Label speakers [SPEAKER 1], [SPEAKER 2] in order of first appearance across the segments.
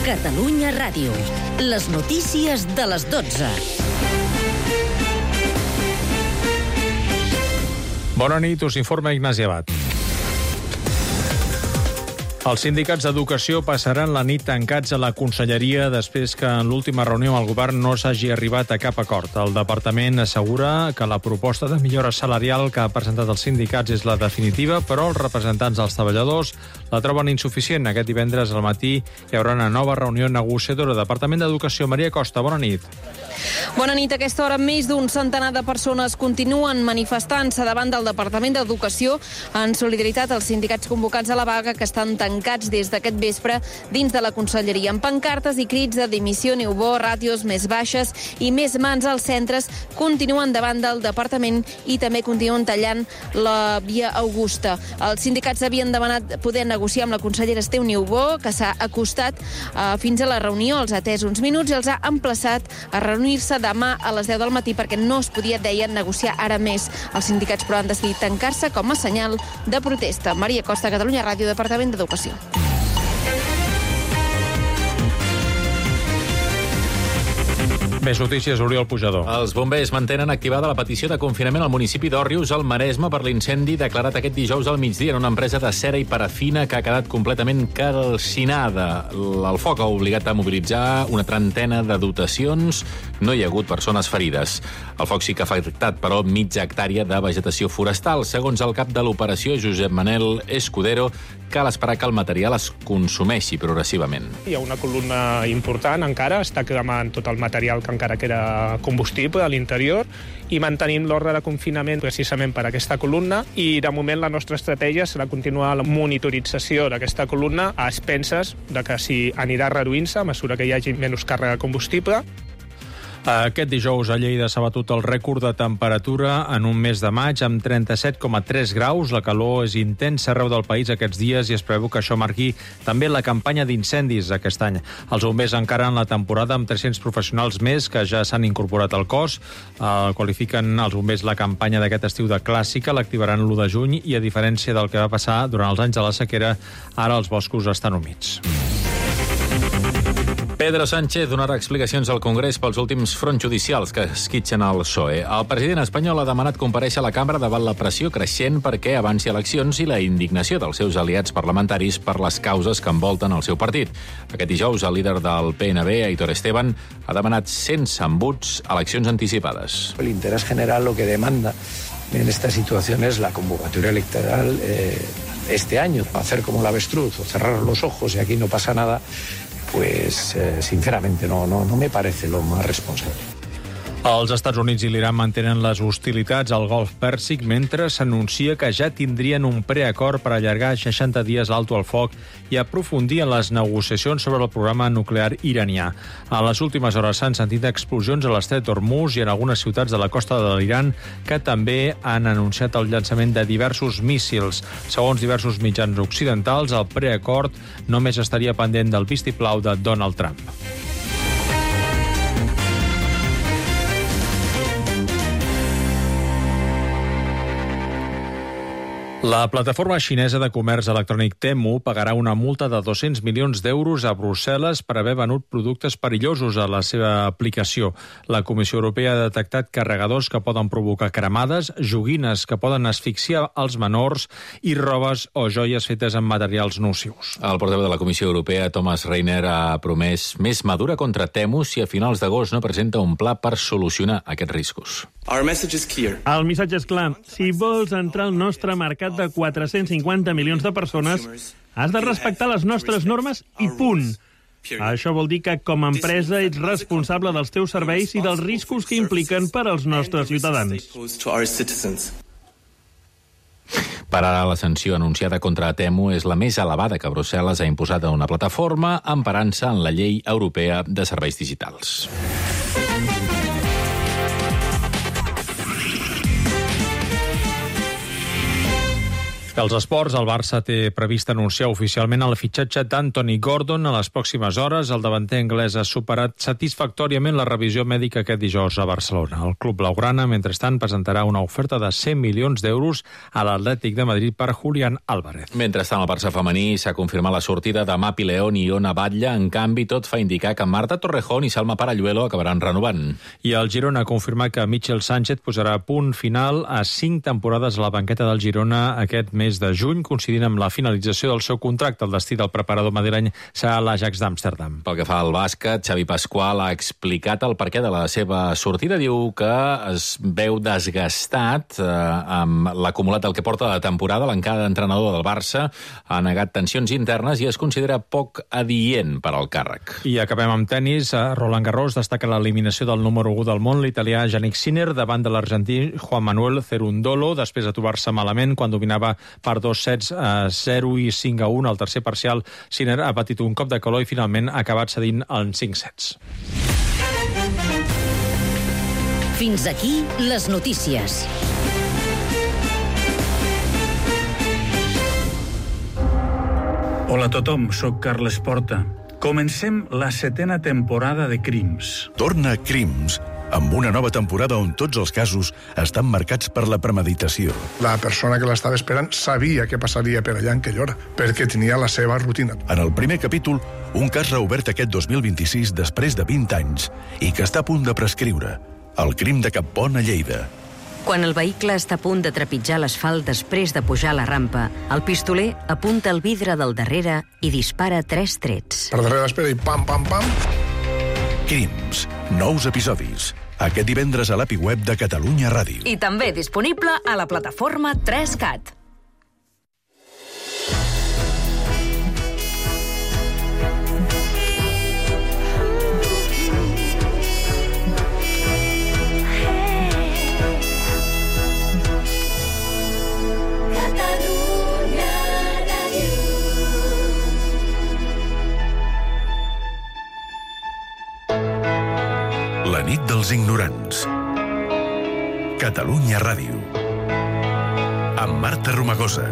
[SPEAKER 1] Catalunya Ràdio. Les notícies de les 12.
[SPEAKER 2] Bona nit, us informa Ignasi Abad. Els sindicats d'educació passaran la nit tancats a la conselleria després que en l'última reunió amb el govern no s'hagi arribat a cap acord. El departament assegura que la proposta de millora salarial que ha presentat els sindicats és la definitiva, però els representants dels treballadors la troben insuficient. Aquest divendres al matí hi haurà una nova reunió negociadora. Departament d'Educació, Maria Costa, bona nit.
[SPEAKER 3] Bona nit. A aquesta hora, més d'un centenar de persones continuen manifestant-se davant del Departament d'Educació en solidaritat als sindicats convocats a la vaga, que estan tancats des d'aquest vespre dins de la conselleria, amb pancartes i crits de dimissió Niubó, ràtios més baixes i més mans als centres. Continuen davant del departament i també continuen tallant la via Augusta. Els sindicats havien demanat poder negociar amb la consellera Esteu Niubó, que s'ha acostat fins a la reunió, els ha atès uns minuts i els ha emplaçat a reunir-se demà a les 10 del matí perquè no es podia, deien, negociar ara més. Els sindicats, però, han decidit tancar-se com a senyal de protesta. Maria Costa, Catalunya Ràdio, Departament d'Educació.
[SPEAKER 2] Més notícies, Oriol Pujador.
[SPEAKER 4] Els bombers mantenen activada la petició de confinament al municipi d'Òrrius, al Maresme, per l'incendi declarat aquest dijous al migdia en una empresa de cera i parafina que ha quedat completament calcinada. El foc ha obligat a mobilitzar una trentena de dotacions. No hi ha hagut persones ferides. El foc sí que ha afectat, però, mitja hectàrea de vegetació forestal. Segons el cap de l'operació, Josep Manel Escudero, cal esperar que el material es consumeixi progressivament.
[SPEAKER 5] Hi ha una columna important encara, està cremant tot el material que encara queda combustible a l'interior, i mantenim l'ordre de confinament precisament per aquesta columna, i de moment la nostra estratègia serà continuar la monitorització d'aquesta columna a expenses de que si anirà reduint-se a mesura que hi hagi menys càrrega de combustible.
[SPEAKER 2] Aquest dijous a Lleida s'ha batut el rècord de temperatura en un mes de maig amb 37,3 graus. La calor és intensa arreu del país aquests dies i es preveu que això marqui també la campanya d'incendis aquest any. Els bombers encaren la temporada amb 300 professionals més que ja s'han incorporat al cos. Qualifiquen els bombers la campanya d'aquest estiu de clàssica, l'activaran l'1 de juny i, a diferència del que va passar durant els anys de la sequera, ara els boscos estan humits.
[SPEAKER 4] Pedro Sánchez donarà explicacions al Congrés pels últims fronts judicials que esquitxen el PSOE. El president espanyol ha demanat comparèixer a la cambra davant la pressió creixent perquè avanci eleccions i la indignació dels seus aliats parlamentaris per les causes que envolten el seu partit. Aquest dijous, el líder del PNB, Aitor Esteban, ha demanat sense embuts eleccions anticipades.
[SPEAKER 6] El interés general lo que demanda en esta situación es la convocatoria electoral este año. Hacer como el avestruz o cerrar los ojos y aquí no pasa nada, pues sinceramente no me parece lo más responsable.
[SPEAKER 2] Els Estats Units i l'Iran mantenen les hostilitats al Golf Pèrsic mentre s'anuncia que ja tindrien un preacord per allargar 60 dies l'alto al foc i aprofundir en les negociacions sobre el programa nuclear iranià. A les últimes hores s'han sentit explosions a l'estret d'Hormuz i en algunes ciutats de la costa de l'Iran, que també han anunciat el llançament de diversos míssils. Segons diversos mitjans occidentals, el preacord només estaria pendent del vistiplau de Donald Trump. La plataforma xinesa de comerç electrònic Temu pagarà una multa de 200 milions d'euros a Brussel·les per haver venut productes perillosos a la seva aplicació. La Comissió Europea ha detectat carregadors que poden provocar cremades, joguines que poden asfixiar els menors i robes o joies fetes amb materials nocius.
[SPEAKER 4] El portaveu de la Comissió Europea, Thomas Reiner, ha promès més madura contra Temu si a finals d'agost no presenta un pla per solucionar aquests riscos.
[SPEAKER 7] El missatge és clar. Si vols entrar al nostre mercat de 450 milions de persones, has de respectar les nostres normes i punt. Això vol dir que, com a empresa, ets responsable dels teus serveis i dels riscos que impliquen per als nostres ciutadans.
[SPEAKER 4] Per ara, la sanció anunciada contra Temu és la més elevada que Brussel·les ha imposat a una plataforma, emparant-se en la Llei Europea de Serveis Digitals.
[SPEAKER 2] Dels esports, el Barça té previst anunciar oficialment el fitxatge d'Anthony Gordon a les pròximes hores. El davanter anglès ha superat satisfactòriament la revisió mèdica aquest dijous a Barcelona. El club blaugrana, mentrestant, presentarà una oferta de 100 milions d'euros a l'Atlètic de Madrid per Julián Álvarez.
[SPEAKER 4] Mentrestant, el Barça femení s'ha confirmat la sortida de Mapi León i Ona Batlle. En canvi, tot fa indicar que Marta Torrejón i Salma Paralluelo acabaran renovant.
[SPEAKER 2] I el Girona ha confirmat que Michel Sánchez posarà punt final a 5 temporades a la banqueta del Girona aquest mes de juny, coincidint amb la finalització del seu contracte. El destí del preparador madrileny serà l'Ajax d'Amsterdam.
[SPEAKER 4] Pel que fa al bàsquet, Xavi Pasqual ha explicat el perquè de la seva sortida. Diu que es veu desgastat amb l'acumulat del que porta la temporada. L'encara entrenador del Barça ha negat tensions internes i es considera poc adient per al càrrec.
[SPEAKER 2] I acabem amb tenis. Roland Garros destaca l'eliminació del número 1 del món, l'italià Jannik Sinner, davant de l'argentí Juan Manuel Cerundolo, després de trobar-se malament quan dominava per 2 sets a 0 i 5-1 al tercer parcial. Sinner ha patit un cop de calor i finalment ha acabat cedint en 5 sets.
[SPEAKER 1] Fins aquí les notícies.
[SPEAKER 8] Hola a tothom, sóc Carles Porta. Comencem la 7ª temporada de Crims.
[SPEAKER 9] Torna Crims, amb una nova temporada on tots els casos estan marcats per la premeditació.
[SPEAKER 10] La persona que l'estava esperant sabia què passaria per allà en aquella hora, perquè tenia la seva rutina.
[SPEAKER 9] En el primer capítol, un cas reobert aquest 2026 després de 20 anys i que està a punt de prescriure. El crim de Cappont a Lleida.
[SPEAKER 11] Quan el vehicle està a punt de trepitjar l'asfalt després de pujar la rampa, el pistoler apunta el vidre del darrere i dispara 3 trets.
[SPEAKER 10] Per darrere l'espera i pam, pam, pam.
[SPEAKER 9] Crims. Nous episodis. Aquest divendres a l'API web de Catalunya Ràdio.
[SPEAKER 11] I també disponible a la plataforma 3CAT.
[SPEAKER 9] La nit dels ignorants. Catalunya Ràdio. Amb Marta Romagosa.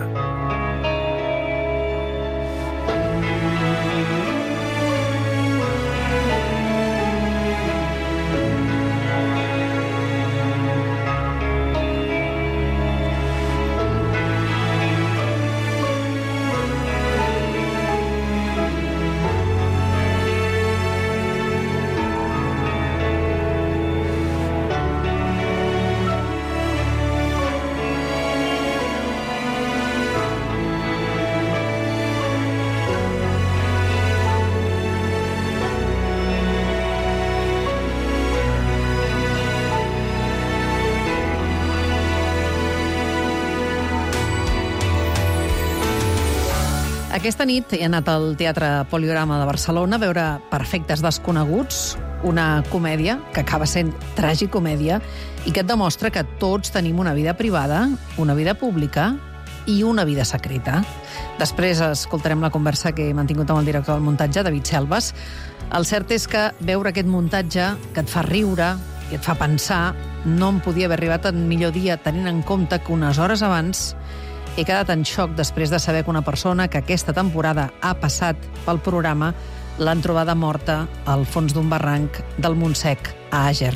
[SPEAKER 3] Aquesta nit he anat al Teatre Poliorama de Barcelona a veure Perfectes desconeguts, una comèdia que acaba sent tragicomèdia i que et demostra que tots tenim una vida privada, una vida pública i una vida secreta. Després escoltarem la conversa que he mantingut amb el director del muntatge, David Selves. El cert és que veure aquest muntatge que et fa riure i et fa pensar no em podia haver arribat en millor dia, tenint en compte que unes hores abans he quedat en xoc després de saber que una persona que aquesta temporada ha passat pel programa l'han trobada morta al fons d'un barranc del Montsec, a Àger.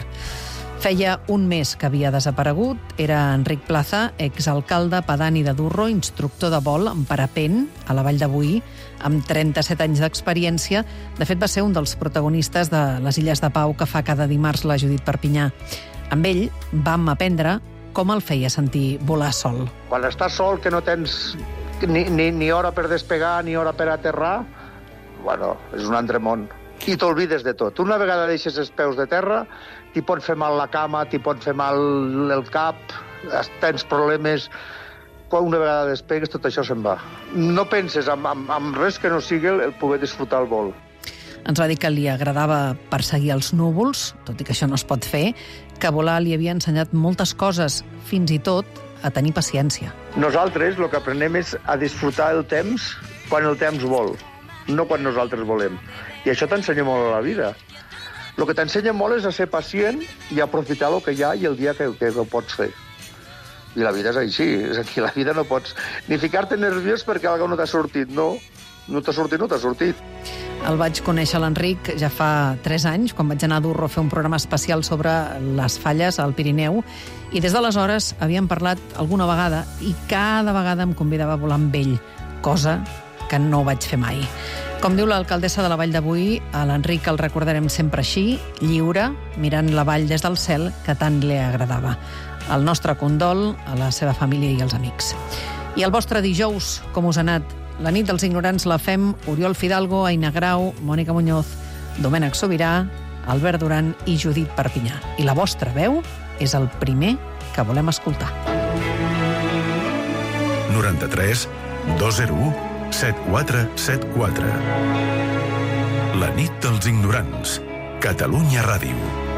[SPEAKER 3] Feia un mes que havia desaparegut. Era Enric Plaza, exalcalde pedani de Durro, instructor de vol en parapent a la Vall de Boí, amb 37 anys d'experiència. De fet, va ser un dels protagonistes de les Illes de Pau que fa cada dimarts la Judit Perpinyà. Amb ell vam aprendre com el feia sentir volar sol.
[SPEAKER 12] Quan estàs sol, que no tens ni hora per despegar ni hora per aterrar, bueno, és un altre món. I t'olvides de tot. Una vegada deixes els peus de terra, t'hi pot fer mal la cama, t'hi pot fer mal el cap, tens problemes. Quan una vegada despegues, tot això se'n va. No penses en res que no sigui el poder disfrutar el vol.
[SPEAKER 3] Ens va dir que li agradava perseguir els núvols, tot i que això no es pot fer, que volar li havia ensenyat moltes coses, fins i tot a tenir paciència.
[SPEAKER 12] Nosaltres el que aprenem és a disfrutar el temps quan el temps vol, no quan nosaltres volem. I això t'ensenya molt a la vida. El que t'ensenya molt és a ser pacient i a aprofitar el que hi ha i el dia que ho pots fer. I la vida és així. És a dir, la vida no pots ni ficar-te nerviós perquè alguna no t'ha sortit. No t'ha sortit, no t'ha sortit.
[SPEAKER 13] El vaig conèixer l'Enric ja fa 3 anys, quan vaig anar a Durro a fer un programa especial sobre les falles al Pirineu, i des d'aleshores havíem parlat alguna vegada i cada vegada em convidava a volar amb ell, cosa que no vaig fer mai. Com diu l'alcaldessa de la Vall d'avui, a l'Enric el recordarem sempre així, lliure, mirant la vall des del cel, que tant li agradava. El nostre condol a la seva família i als amics. I el vostre dijous, com us ha anat? La nit dels ignorants la fem Oriol Fidalgo, Aina Grau, Mònica Muñoz, Domènec Sobirà, Albert Duran i Judit Perpinyà. I la vostra veu és el primer que volem escoltar.
[SPEAKER 9] 93 201 7474. La nit dels ignorants. Catalunya Ràdio.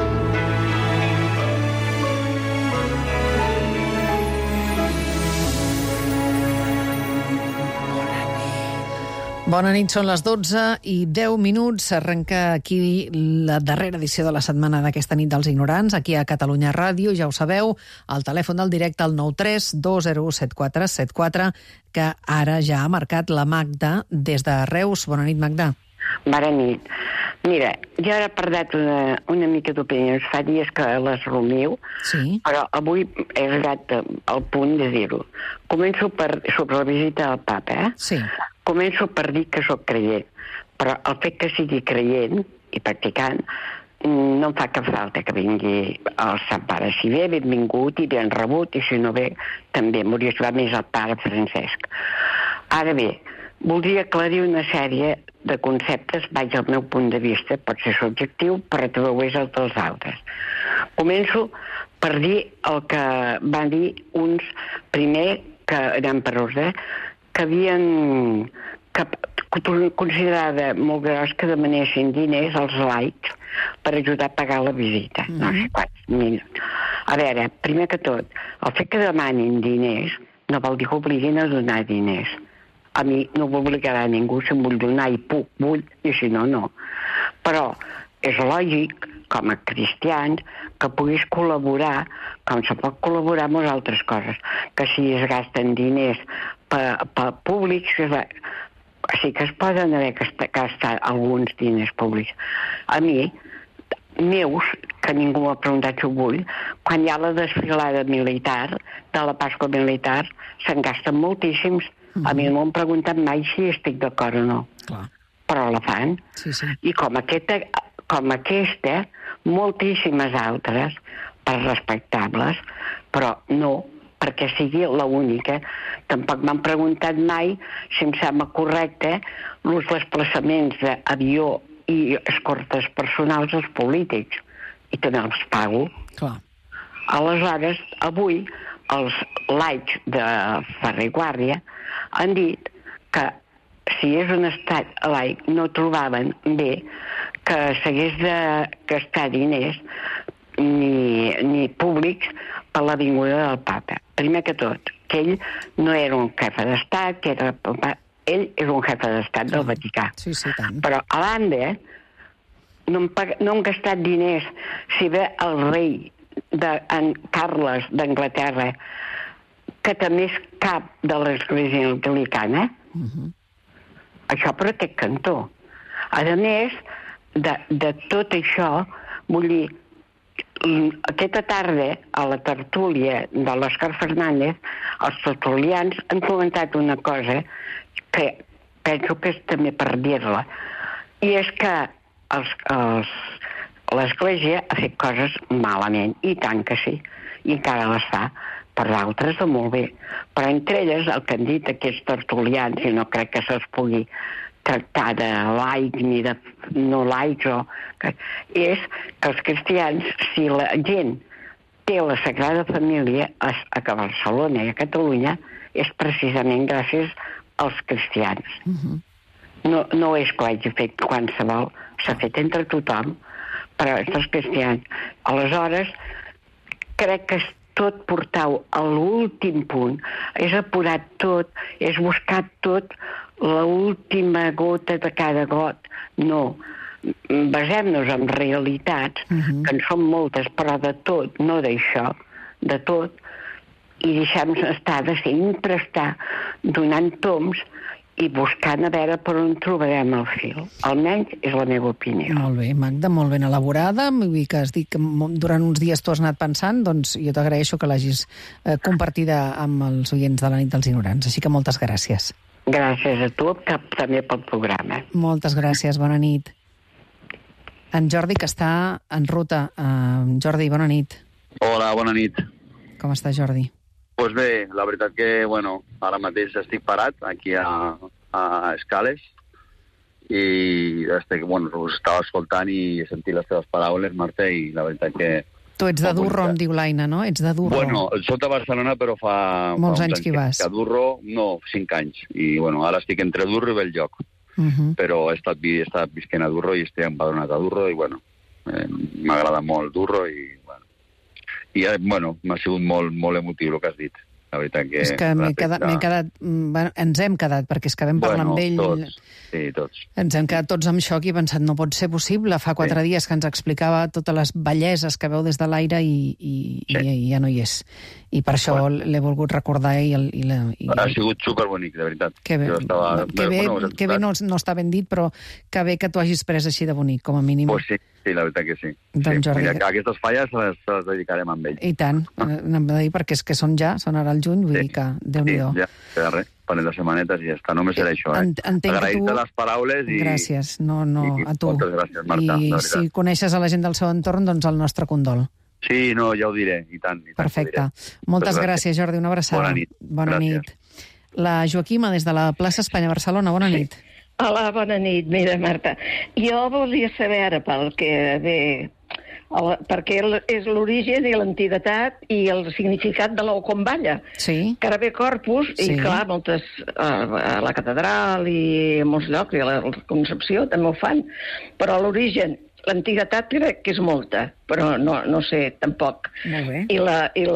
[SPEAKER 13] Bona nit, són les 12 i 10 minuts. Arrenca aquí la darrera edició de la setmana d'aquesta nit dels ignorants, aquí a Catalunya Ràdio, ja ho sabeu, al telèfon del directe al 93 201 7474, que ara ja ha marcat la Magda des de Reus. Bona nit, Magda.
[SPEAKER 14] Bona nit. Mira, jo ara he parlat una mica d'opinions, fa dies que les rumiu,
[SPEAKER 13] sí,
[SPEAKER 14] però avui he arribat al punt de dir-ho. Començo sobre la visita al papa,
[SPEAKER 13] Sí.
[SPEAKER 14] Començo per dir que sóc creient, però el fet que sigui creient i practicant no em fa cap falta que vingui el Sant Pare. Si ve, benvingut i ben rebut, i si no ve, també m'hauria ajudat més el pare Francesc. Ara bé, voldria aclarir una sèrie de conceptes, vaig al meu punt de vista, pot ser subjectiu, però també ho és el dels altres. Començo per dir el que van dir uns, primer, que anem per ordre, que havien considerada molt gros que demanessin diners als laics per ajudar a pagar la visita. No sé quants milions. A veure, primer que tot, el fet que demanin diners no vol dir que obliguin a donar diners. A mi no m'obligarà ningú, si em vull donar i puc, vull, i si no, no. Però és lògic, com a cristians, que puguis col·laborar, com se pot col·laborar amb altres coses, que si es gasten diners per públics, sí que es poden haver gastat alguns diners públics. A mi, meus, que ningú m'ha preguntat si ho vull, quan hi ha la desfilada militar, de la Pasqua militar, se'n gasten moltíssims. A mi no m'han preguntat mai si estic d'acord o no.
[SPEAKER 13] Clar.
[SPEAKER 14] Però la fan.
[SPEAKER 13] Sí, sí.
[SPEAKER 14] I com aquesta, moltíssimes altres, per respectables, però no perquè sigui l'única. Tampoc m'han preguntat mai si em sembla correcte els desplaçaments d'avió i escortes personals als polítics. I també els pago.
[SPEAKER 13] Clar.
[SPEAKER 14] Aleshores, avui, els laics de Ferrer i Guàrdia han dit que si és un estat laic no trobaven bé que s'hagués de gastar diners ni públics per la vinguda del papa. Primer que tot, que ell no era un jefe d'estat, ell és un jefe d'estat del Vaticà.
[SPEAKER 13] Sí, sí, tant.
[SPEAKER 14] Però a banda no han gastat diners si ve el rei en Carles d'Anglaterra, que també és cap de l'Església Anglicana. Això per aquest cantó. A més, de tot això, vull dir, aquesta tarda, a la tertúlia de l'Òscar Fernández, els tertulians han comentat una cosa que penso que és també per dir-la, i és que l'Església ha fet coses malament, i tant que sí, i encara les fa, per d'altres de molt bé. Però entre elles, el que han dit aquests tertulians, i no crec que se'ls pugui tractar de laics ni de no laics, és que els cristians, si la gent té la Sagrada Família a Barcelona i a Catalunya, és precisament gràcies als cristians. No és que ho hagi fet qualsevol, s'ha fet entre tothom, però és els cristians. Aleshores, crec que tot portar-ho a l'últim punt, és apurar tot, és buscar tot l'última gota de cada got. No, basem-nos en realitats, que en són moltes, però de tot, no d'això, de tot, i deixar-nos estar de sempre estar donant toms i buscant a veure per on trobarem el fil. Almenys és la meva opinió.
[SPEAKER 13] Molt bé, Magda, molt ben elaborada. Vull dir que has dit que durant uns dies tu has anat pensant, doncs jo t'agraeixo que l'hagis compartida amb els oients de la nit dels ignorants. Així que moltes gràcies.
[SPEAKER 14] Gràcies a tu, també pel programa.
[SPEAKER 13] Moltes gràcies, bona nit. En Jordi, que està en ruta. Jordi, bona nit.
[SPEAKER 15] Hola, bona nit.
[SPEAKER 13] Com està, Jordi?
[SPEAKER 15] Doncs bé, la veritat que, bueno, ara mateix estic parat aquí a Escales i us estava escoltant i he sentit les teves paraules, Marta, i la veritat que...
[SPEAKER 13] Tu ets de Durro, em diu l'Aina, no? Ets de Durro.
[SPEAKER 15] Bueno, soc de Barcelona, però fa...
[SPEAKER 13] Molts anys que hi vas.
[SPEAKER 15] A Durro, no, 5 anys. I, bueno, ara estic entre Durro i Belllloc. Però he estat visquent a Durro i estic empadronat a Durro i, bueno, m'agrada molt Durro i, bueno, m'ha sigut molt emotiu el que has dit. La veritat que...
[SPEAKER 13] És que ens hem quedat, perquè és que vam parlar amb ell...
[SPEAKER 15] Tots.
[SPEAKER 13] Ens hem quedat tots amb xoc i he pensat, no pot ser possible. Fa 4 dies que ens explicava totes les belleses que veu des de l'aire i ja no hi és. I per això l'he volgut recordar
[SPEAKER 15] Ha sigut superbonic, de veritat.
[SPEAKER 13] Que bé no està ben dit, però que bé que t'ho hagis pres així de bonic, com a mínim.
[SPEAKER 15] Pues sí, la veritat que sí.
[SPEAKER 13] Doncs Jordi...
[SPEAKER 15] Aquestes falles les dedicarem amb ell.
[SPEAKER 13] I tant, anem a dir, perquè és que són ara al juny, vull dir que Déu-n'hi-do.
[SPEAKER 15] Sí, ja, res, parell de setmanetes i ja està, només serà això. Agrair-te les paraules i...
[SPEAKER 13] Gràcies, no, a tu.
[SPEAKER 15] Moltes gràcies, Marta.
[SPEAKER 13] I si coneixes a la gent del seu entorn, doncs el nostre condol.
[SPEAKER 15] Sí, no, ja ho diré, i tant.
[SPEAKER 13] Perfecte. Moltes gràcies, Jordi, una abraçada.
[SPEAKER 15] Bona nit.
[SPEAKER 13] Bona nit. La Joaquima, des de la plaça Espanya Barcelona, bona nit.
[SPEAKER 16] Hola, bona nit. Mira, Marta, jo volia saber ara perquè és l'origen i l'antiguitat i el significat de l'Ocomballa.
[SPEAKER 13] Sí.
[SPEAKER 16] Carabé Corpus, i clar, moltes, a la catedral i a molts llocs, i a la Concepció també ho fan, però l'origen, l'antiguitat crec que és molta, però no sé tampoc.
[SPEAKER 13] Molt bé.
[SPEAKER 16] I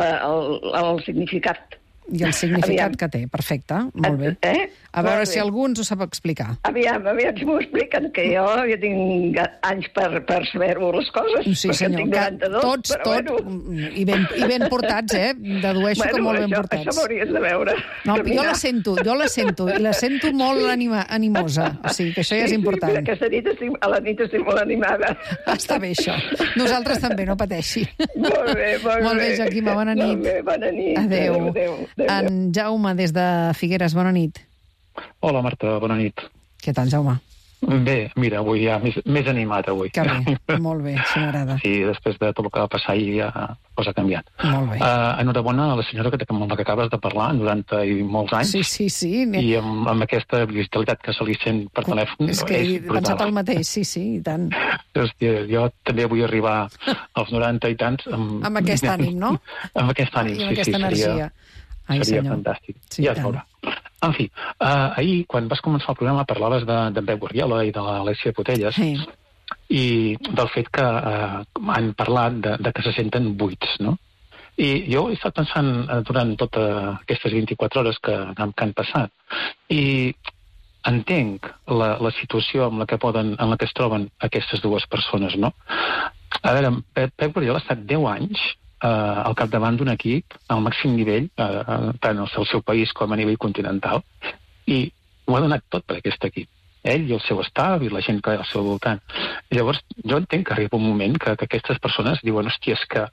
[SPEAKER 16] el significat.
[SPEAKER 13] I el significat que té, perfecte, molt bé. A veure si algú ens ho sap explicar.
[SPEAKER 16] Aviam si m'ho expliquen, que jo tinc anys per saber-ho les coses.
[SPEAKER 13] Sí, senyor, tots, i ben portats, dedueixo que molt ben portats.
[SPEAKER 16] Això m'hauries de veure.
[SPEAKER 13] No, jo la sento, i la sento molt animosa, o sigui que això ja és important.
[SPEAKER 16] Sí, aquesta nit a la nit estic molt animada.
[SPEAKER 13] Està bé, això. Nosaltres també, no pateixi.
[SPEAKER 16] Molt bé.
[SPEAKER 13] Molt bé, Joaquima, bona nit.
[SPEAKER 16] Molt bé, bona nit.
[SPEAKER 13] Adéu. En Jaume, des de Figueres, bona nit.
[SPEAKER 17] Hola, Marta, bona nit.
[SPEAKER 13] Què tal, Jaume?
[SPEAKER 17] Bé, mira, avui ja més animat, avui.
[SPEAKER 13] Que bé, molt bé, això m'agrada.
[SPEAKER 17] Sí, després de tot el que va passar ahir ja la cosa ha canviat.
[SPEAKER 13] Molt bé.
[SPEAKER 17] Enhorabona a la senyora amb la que acabes de parlar, 90 i molts anys.
[SPEAKER 13] Sí.
[SPEAKER 17] I amb aquesta vitalitat que se li sent per telèfon.
[SPEAKER 13] És que he pensat el mateix, sí, i tant.
[SPEAKER 17] Hòstia, jo també vull arribar als 90 i tants.
[SPEAKER 13] Amb aquest ànim, no?
[SPEAKER 17] Amb aquest ànim,
[SPEAKER 13] sí. I amb aquesta energia.
[SPEAKER 17] Seria fantàstic.
[SPEAKER 13] Sí,
[SPEAKER 17] ja es veurà. En fi, ahir, quan vas començar el programa, parlaves de Pep Guardiola i de l'Alessia Putellas i del fet que han parlat de que se senten buits, no? I jo he estat pensant durant totes aquestes 24 hores que han passat i entenc la situació en la que es troben aquestes dues persones, no? A veure, Pep Guardiola ha estat 10 anys al capdavant d'un equip al màxim nivell, tant al seu país com a nivell continental, i ho ha donat tot per aquest equip. Ell i el seu staff i la gent que hi ha al seu voltant. I llavors, jo entenc que arriba un moment que aquestes persones diuen, hòstia, és que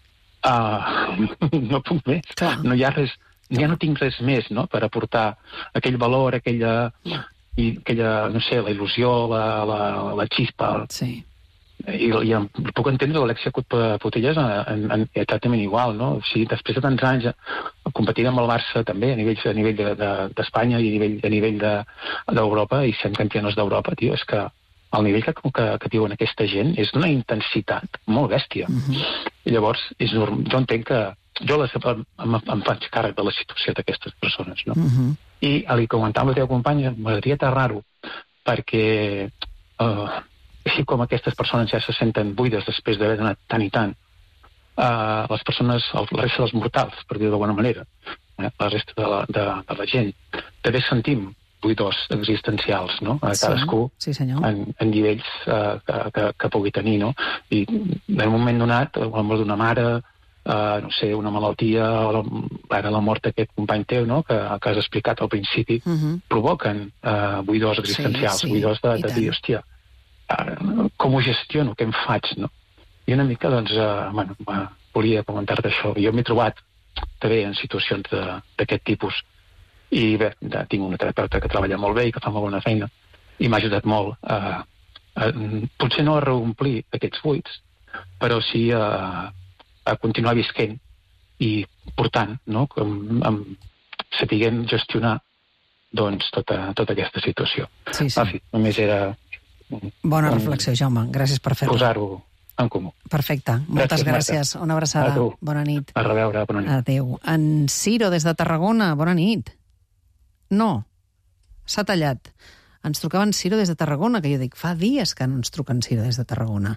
[SPEAKER 17] no puc més, no hi ha res, ja no tinc res més, no?, per aportar aquell valor, aquella, no sé, la il·lusió, la xispa.
[SPEAKER 13] Sí.
[SPEAKER 17] I puc entendre l'Alessia Putellas exactament igual, no? O sigui, després de tants anys competint amb el Barça també a nivell d'Espanya i a nivell d'Europa i sent campionats d'Europa, tio, és que el nivell que viuen aquesta gent és d'una intensitat molt bèstia. I llavors, jo entenc que jo em faig càrrec de la situació d'aquestes persones, no? I a li comentava la teva companya, m'agradaria aterrar-ho, perquè així com aquestes persones ja se senten buides després d'haver donat tant i tant, les persones, la resta dels mortals, per dir-ho d'alguna manera, la resta de la gent, també sentim buidors existencials, no? Cadascú en nivells que pugui tenir, no? I en un moment donat, l'amor d'una mare, no sé, una malaltia o ara la mort d'aquest company teu, no?, que has explicat al principi, provoquen buidors existencials, buidors de dir, hòstia, com ho gestiono, què em faig, no? I una mica, doncs, volia comentar-te això. Jo m'he trobat també en situacions d'aquest tipus. I bé, tinc una terapeuta que treballa molt bé i que fa molt bona feina i m'ha ajudat molt potser no a reomplir aquests buits, però sí a continuar visquent i portant, no?, sapiguem gestionar doncs tota aquesta situació. En fi, només era...
[SPEAKER 13] Bona reflexió, Jaume. Gràcies per fer-ho.
[SPEAKER 17] Posar-ho en comú.
[SPEAKER 13] Perfecte. Moltes gràcies. Una abraçada. Bona nit.
[SPEAKER 17] A reveure. Bona nit.
[SPEAKER 13] Adéu. En Ciro, des de Tarragona. Bona nit. No. S'ha tallat. Ens trucava en Ciro des de Tarragona, que jo dic, fa dies que no ens truca en Ciro des de Tarragona.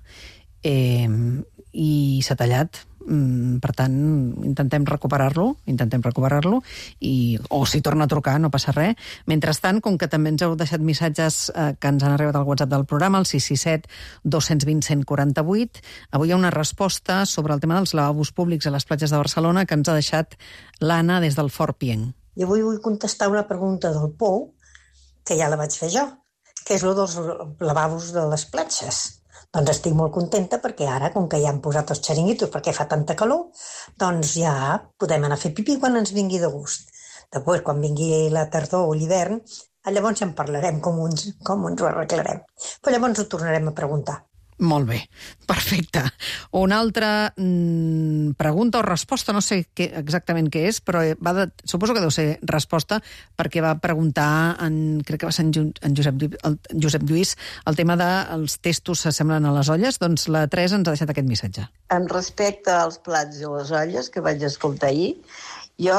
[SPEAKER 13] I s'ha tallat. Per tant, intentem recuperar-lo, o si torna a trucar, no passa res. Mentrestant, com que també ens heu deixat missatges que ens han arribat al WhatsApp del programa, el 667-220-148, avui hi ha una resposta sobre el tema dels lavabos públics a les platges de Barcelona que ens ha deixat l'Anna des del Fort Pienc.
[SPEAKER 18] I avui vull contestar una pregunta del Pou, que ja la vaig fer jo, que és el dels lavabos de les platges. Doncs estic molt contenta perquè ara, com que ja han posat els xeringuitos perquè fa tanta calor, doncs ja podem anar a fer pipí quan ens vingui de gust. Després, quan vingui la tardor o l'hivern, llavors ja en parlarem com ens ho arreglarem. Però llavors ho tornarem a preguntar.
[SPEAKER 13] Molt bé, perfecte. Una altra pregunta o resposta, no sé exactament què és, però suposo que deu ser resposta, perquè va preguntar, crec que va ser en Josep Lluís, el tema dels testos s'assemblen a les olles. Doncs la Teresa ens ha deixat aquest missatge.
[SPEAKER 19] En respecte als plats i les olles, que vaig escoltar ahir, jo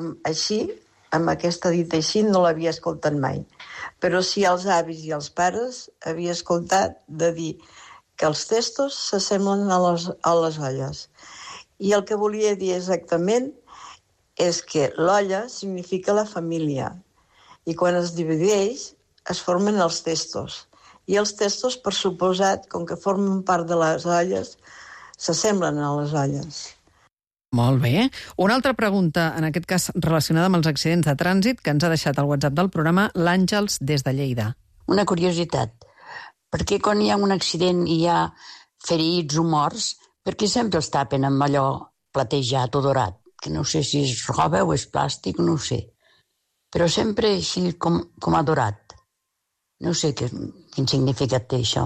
[SPEAKER 19] amb aquesta dita així no l'havia escoltat mai. Però sí els avis i els pares havia escoltat de dir que els testos s'assemblen a les olles. I el que volia dir exactament és que l'olla significa la família. I quan es divideix, es formen els testos. I els testos, per suposat, com que formen part de les olles, s'assemblen a les olles.
[SPEAKER 13] Molt bé. Una altra pregunta, en aquest cas relacionada amb els accidents de trànsit, que ens ha deixat al WhatsApp del programa l'Àngels des de Lleida.
[SPEAKER 20] Una curiositat. Per què quan hi ha un accident i hi ha ferits o morts, per què sempre els tapen amb allò platejat o dorat? Que no sé si és roba o és plàstic, no ho sé. Però sempre així com a dorat. No sé quin significat té això.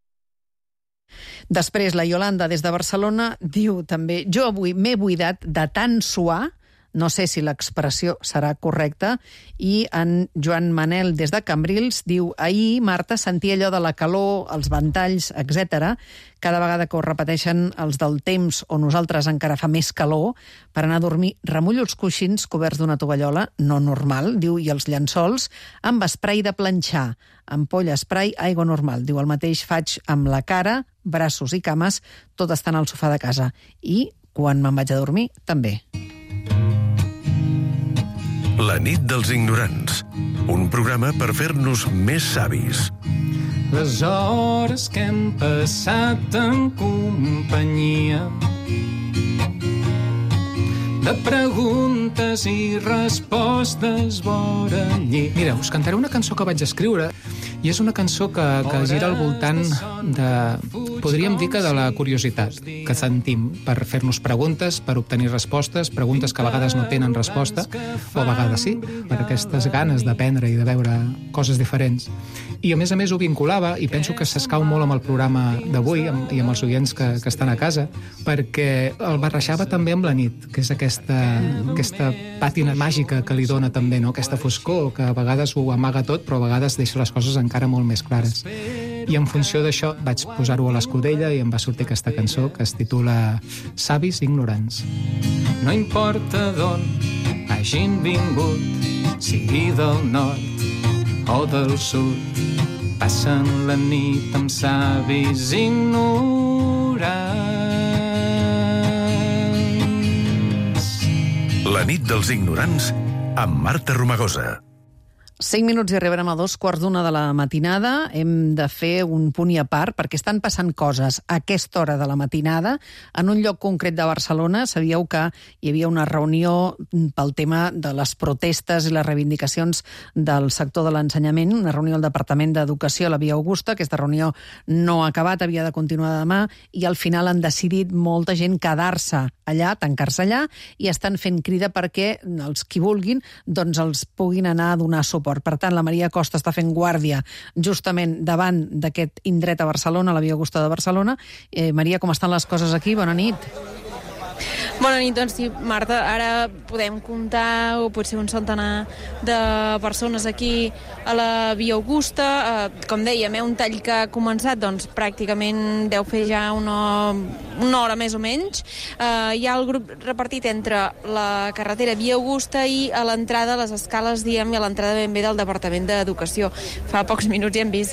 [SPEAKER 13] Després, la Iolanda, des de Barcelona, diu també: jo avui m'he buidat de tant suar, no sé si l'expressió serà correcta, i en Joan Manel, des de Cambrils, diu: ahir, Marta, sentia allò de la calor, els ventalls, etc. Cada vegada que ho repeteixen els del temps o nosaltres encara fa més calor, per anar a dormir remullo els coixins coberts d'una tovallola, no normal, diu, i els llençols amb esprai de planxar, ampolla, esprai, aigua normal. Diu, el mateix faig amb la cara, braços i cames, tot estant al sofà de casa. I quan me'n vaig a dormir, també.
[SPEAKER 9] La nit dels ignorants. Un programa per fer-nos més savis.
[SPEAKER 21] Les hores que hem passat en companyia de preguntes i respostes vora llit. Mira, us cantaré una cançó que vaig escriure i és una cançó que gira al voltant de, podríem dir que de la curiositat que sentim per fer-nos preguntes, per obtenir respostes, preguntes que a vegades no tenen resposta, o a vegades sí, per aquestes ganes d'aprendre i de veure coses diferents. I a més ho vinculava, i penso que s'escau molt amb el programa d'avui i amb els oients que estan a casa, perquè el barrejava també amb la nit, que és aquesta pàtina màgica que li dona també, no? Aquesta foscor que a vegades ho amaga tot, però a vegades deixa les coses encara molt més clares. I en funció d'això vaig posar-ho a l'escudella i em va sortir aquesta cançó que es titula Savis ignorants. No importa d'on hagin vingut, sigui del nord o del sud, passen la nit amb savis ignorants.
[SPEAKER 9] La nit dels ignorants amb Marta Romagosa.
[SPEAKER 13] 5 minuts i arribarem a 2:15 de la matinada. Hem de fer un punt i a part perquè estan passant coses a aquesta hora de la matinada. En un lloc concret de Barcelona sabíeu que hi havia una reunió pel tema de les protestes i les reivindicacions del sector de l'ensenyament, una reunió al Departament d'Educació a la Via Augusta. Aquesta reunió no ha acabat, havia de continuar demà i al final han decidit molta gent quedar-se allà, tancar-se allà, i estan fent crida perquè els qui vulguin doncs els puguin anar a donar suport. Per tant, la Maria Costa està fent guàrdia justament davant d'aquest indret a Barcelona, a la Via Augusta de Barcelona. Maria, com estan les coses aquí? Bona nit.
[SPEAKER 3] Bona nit, doncs sí, Marta, ara podem comptar o potser un centenar de persones aquí a la Via Augusta. Com dèiem, un tall que ha començat, doncs pràcticament deu fer ja una hora més o menys. Hi ha el grup repartit entre la carretera Via Augusta i a l'entrada, a les escales, diguem, i a l'entrada ben bé del Departament d'Educació. Fa pocs minuts ja hem vist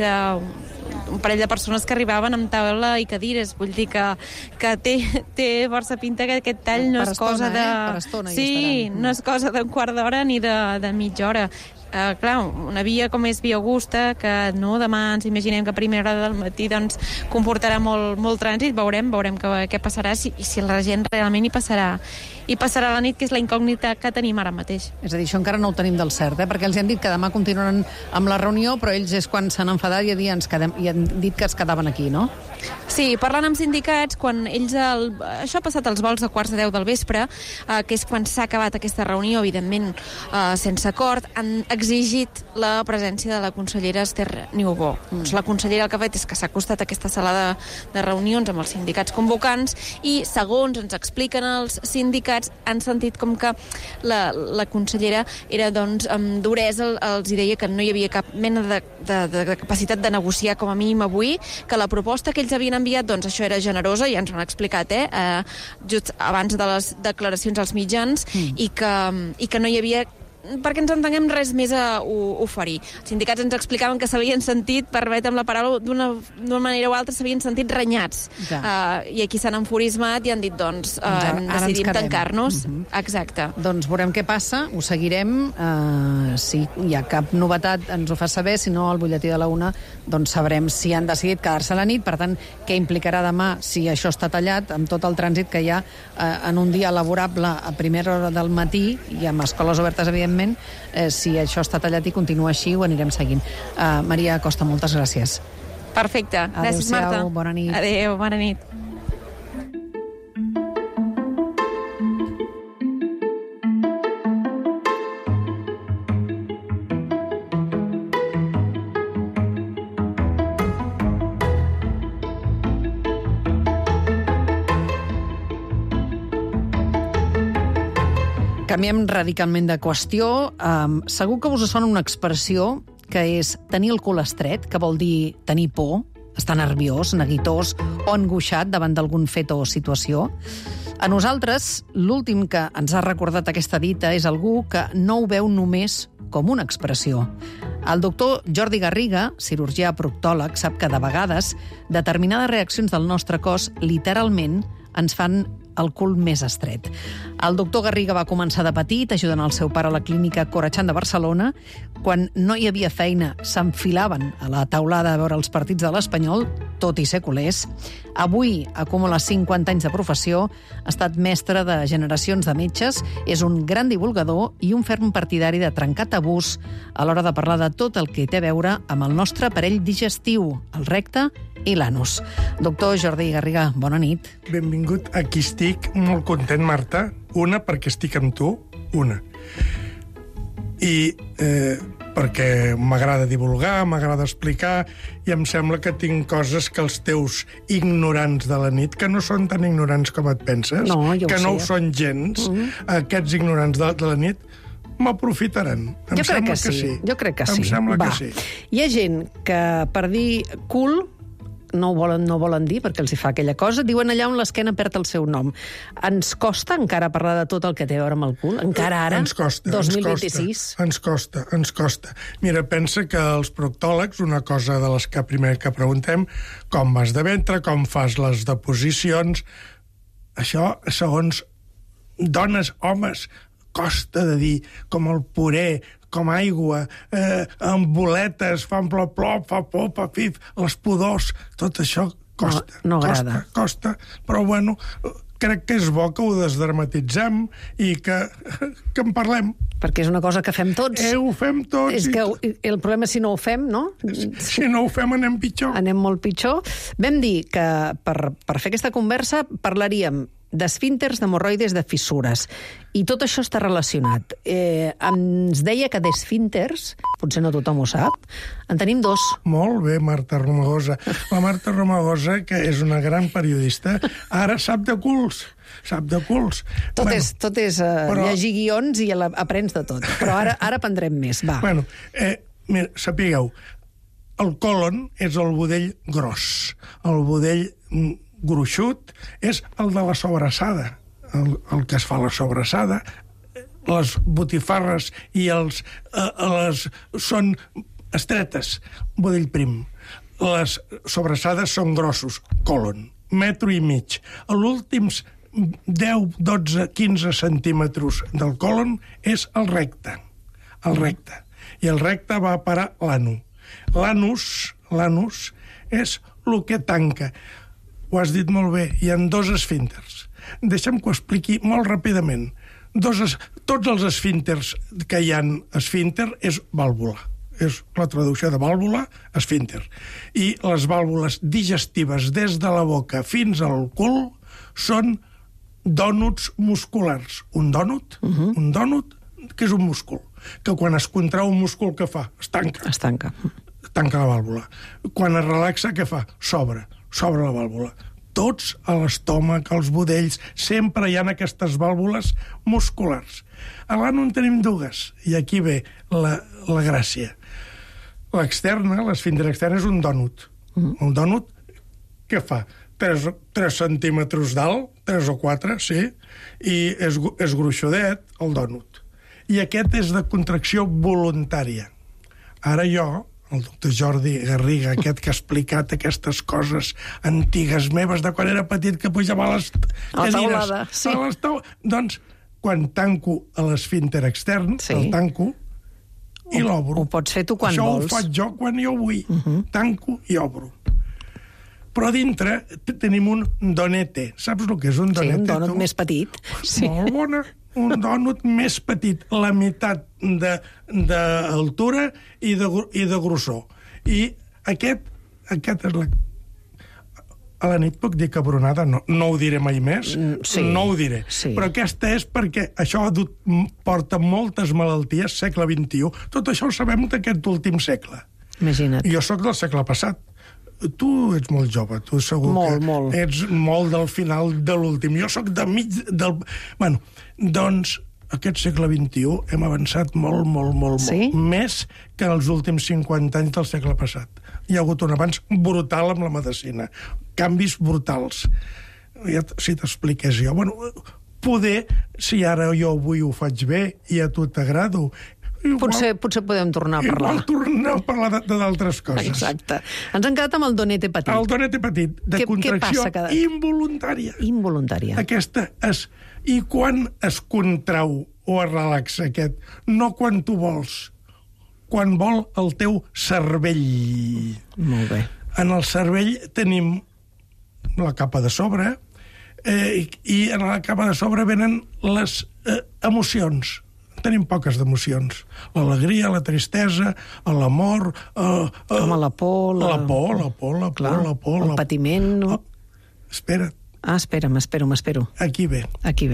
[SPEAKER 3] un parell de persones que arribaven amb taula i cadires. Vull dir que té força pinta que aquest tall no és cosa de...
[SPEAKER 13] Per estona,
[SPEAKER 3] sí, no és cosa d'un quart d'hora ni de mitja hora. Clar, una via com és Via Augusta, que no demà ens imaginem que a primera hora del matí doncs, comportarà molt trànsit. Veurem què passarà i si la gent realment hi passarà la nit, que és la incògnita que tenim ara mateix.
[SPEAKER 13] És a dir, això encara no ho tenim del cert, perquè els han dit que demà continuaran amb la reunió, però ells és quan s'han enfadat i han dit que es quedaven aquí, no?
[SPEAKER 3] Sí, parlant amb sindicats, quan ells... Això ha passat als vols a 9:45 del vespre, que és quan s'ha acabat aquesta reunió, evidentment sense acord, han exigit la presència de la consellera Esther Niubó. Doncs la consellera el que ha fet és que s'ha acostat a aquesta sala de reunions amb els sindicats convocants i, segons ens expliquen els sindicats, han sentit com que la consellera era, doncs, amb duresa, els deia que no hi havia cap mena de capacitat de negociar, com a mínim avui, que la proposta que ells havien enviat, doncs això era generosa, ja ens ho han explicat, just abans de les declaracions als mitjans, i que no hi havia, perquè ens entenguem, res més a oferir. Els sindicats ens explicaven que s'havien sentit, permetem la paraula, d'una manera o altra s'havien sentit renyats. I aquí s'han enfurismat i han dit, doncs, decidim tancar-nos. Exacte.
[SPEAKER 13] Doncs veurem què passa, ho seguirem. Si hi ha cap novetat ens ho fa saber, si no, al butlletí de la 1 doncs sabrem si han decidit quedar-se a la nit. Per tant, què implicarà demà si això està tallat, amb tot el trànsit que hi ha en un dia laborable a primera hora del matí i amb escoles obertes, evidentment. Si això està tallat i continua així, ho anirem seguint. Maria Costa, moltes gràcies.
[SPEAKER 3] Perfecte. Gràcies, Marta.
[SPEAKER 13] Adéu-siau, bona nit.
[SPEAKER 3] Adéu, bona nit.
[SPEAKER 13] Canviem radicalment de qüestió. Segur que us sona una expressió que és tenir el cul estret, que vol dir tenir por, estar nerviós, neguitós o angoixat davant d'algun fet o situació. A nosaltres, l'últim que ens ha recordat aquesta dita és algú que no ho veu només com una expressió. El doctor Jordi Garriga, cirurgià proctòleg, sap que de vegades determinades reaccions del nostre cos literalment ens fan el cul més estret. El doctor Garriga va començar de petit ajudant el seu pare a la clínica Corachan de Barcelona. Quan no hi havia feina, s'enfilaven a la taulada a veure els partits de l'Espanyol, tot i ser culers. Avui acumula 50 anys de professió, ha estat mestre de generacions de metges, és un gran divulgador i un ferm partidari de trencar tabús a l'hora de parlar de tot el que té a veure amb el nostre aparell digestiu, el recte i l'anus. Doctor Jordi Garriga, bona nit.
[SPEAKER 10] Benvingut. Aquí estic molt content, Marta. Una, perquè estic amb tu. Una. I perquè m'agrada divulgar, m'agrada explicar, i em sembla que tinc coses que els teus ignorants de la nit, que no són tan ignorants com et penses, que no ho són gens, aquests ignorants de la nit, m'aprofitaran. Em sembla que sí.
[SPEAKER 13] Jo crec que sí.
[SPEAKER 10] Em sembla que sí.
[SPEAKER 13] Hi ha gent que per dir cul no volen dir, perquè els hi fa aquella cosa, diuen allà on l'esquena perd el seu nom. Ens costa encara parlar de tot el que té a veure amb el cul? Encara ara?
[SPEAKER 10] Ens costa.
[SPEAKER 13] 2026?
[SPEAKER 10] Ens costa. Mira, pensa que els proctòlegs, una cosa de les que primer que preguntem, com vas de ventre, com fas les deposicions, això, segons dones, homes, costa de dir, com el puré, com aigua, amb boletes, fan plop-plop, fa pop, pif, les pudors, tot això costa.
[SPEAKER 13] No agrada.
[SPEAKER 10] Costa, però bueno, crec que és bo que ho desdramatitzem i que en parlem.
[SPEAKER 13] Perquè és una cosa que fem tots.
[SPEAKER 10] Ho fem tots.
[SPEAKER 13] És que el problema és si no ho fem, no?
[SPEAKER 10] Si no ho fem anem pitjor.
[SPEAKER 13] Anem molt pitjor. Vam dir que per fer aquesta conversa parlaríem d'esfínters, d'hemorroides, de fissures. I tot això està relacionat. Ens deia que d'esfínters, potser no tothom ho sap, en tenim 2. Molt bé, Marta Romagosa. La Marta Romagosa, que és una gran periodista, ara sap de culs. Tot és llegir guions i aprens de tot. Però ara aprendrem més, va.
[SPEAKER 10] Bueno, mira, sapigueu, el còlon és el budell gros. El budell gruixut és el de la sobrassada, el que es fa a la sobrassada. Les botifarres i les són estretes, budell prim. Les sobrassades són grossos, còlon, 1,5 metres. A l'últims 10, 12, 15 centímetres del còlon és el recte. I el recte va a parar l'ano. L'anus és el que tanca. Ho has dit molt bé, hi ha 2 esfínters. Deixa'm que ho expliqui molt ràpidament. Tots els esfínters que hi ha, esfínter és vàlvula. És la traducció de vàlvula, esfínter. I les vàlvules digestives des de la boca fins al cul són dònuts musculars. Un dònut, que és un múscul, que quan es contrau un múscul, què fa? Es tanca. Tanca la vàlvula. Quan es relaxa, què fa? S'obre la vàlvula. Tots a l'estómac, als budells, sempre hi ha aquestes vàlvules musculars. A l'ano en tenim 2, i aquí ve la gràcia. L'externa, l'esfínter extern, és un dònut. Un dònut, què fa? 3 centímetres d'alt, 3 o 4, sí, i és gruixudet, el dònut. I aquest és de contracció voluntària. Ara jo, el doctor Jordi Garriga, aquest que ha explicat aquestes coses antigues meves de quan era petit, que pujava a les cadires.
[SPEAKER 13] Sí.
[SPEAKER 10] Doncs, quan tanco a l'esfínter extern, el tanco i l'obro.
[SPEAKER 13] Ho pots fer tu quan
[SPEAKER 10] vols.
[SPEAKER 13] vols.
[SPEAKER 10] Això ho faig jo quan jo vull. Tanco i obro. Però dintre tenim un donete. Saps el que és un donete?
[SPEAKER 13] Sí, un dònut més petit.
[SPEAKER 10] Molt bona. Un dònut més petit, la meitat d'altura i de grossor. I aquest és la... A la nit puc dir cabronada, no ho diré mai més, no ho diré. Però aquesta és perquè això porta moltes malalties, segle XXI. Tot això ho sabem d'aquest últim segle.
[SPEAKER 13] Imagina't.
[SPEAKER 10] Jo sóc del segle passat. Tu ets molt jove, tu segur que ets molt del final de l'últim. Jo sóc de mig del... Bueno, doncs aquest segle XXI hem avançat molt. Més que els últims 50 anys del segle passat. Hi ha hagut un avanç brutal amb la medicina. Canvis brutals. Si t'expliqués jo. Bueno, poder, si ara jo avui ho faig bé i a tu t'agrado...
[SPEAKER 13] Potser podem tornar a parlar.
[SPEAKER 10] Igual tornar a parlar d'altres coses.
[SPEAKER 13] Exacte. Ens hem quedat amb el donete petit.
[SPEAKER 10] El donete petit, de contracció involuntària.
[SPEAKER 13] Involuntària.
[SPEAKER 10] Aquesta és... I quan es contrau o es relaxa aquest? No quan tu vols. Quan vol el teu cervell.
[SPEAKER 13] Molt bé.
[SPEAKER 10] En el cervell tenim la capa de sobre i en la capa de sobre venen les emocions. Tenim poques d'emocions. L'alegria, la tristesa, l'amor...
[SPEAKER 13] Com la por...
[SPEAKER 10] La por...
[SPEAKER 13] El patiment...
[SPEAKER 10] Espera't.
[SPEAKER 13] M'espero.
[SPEAKER 10] Aquí ve.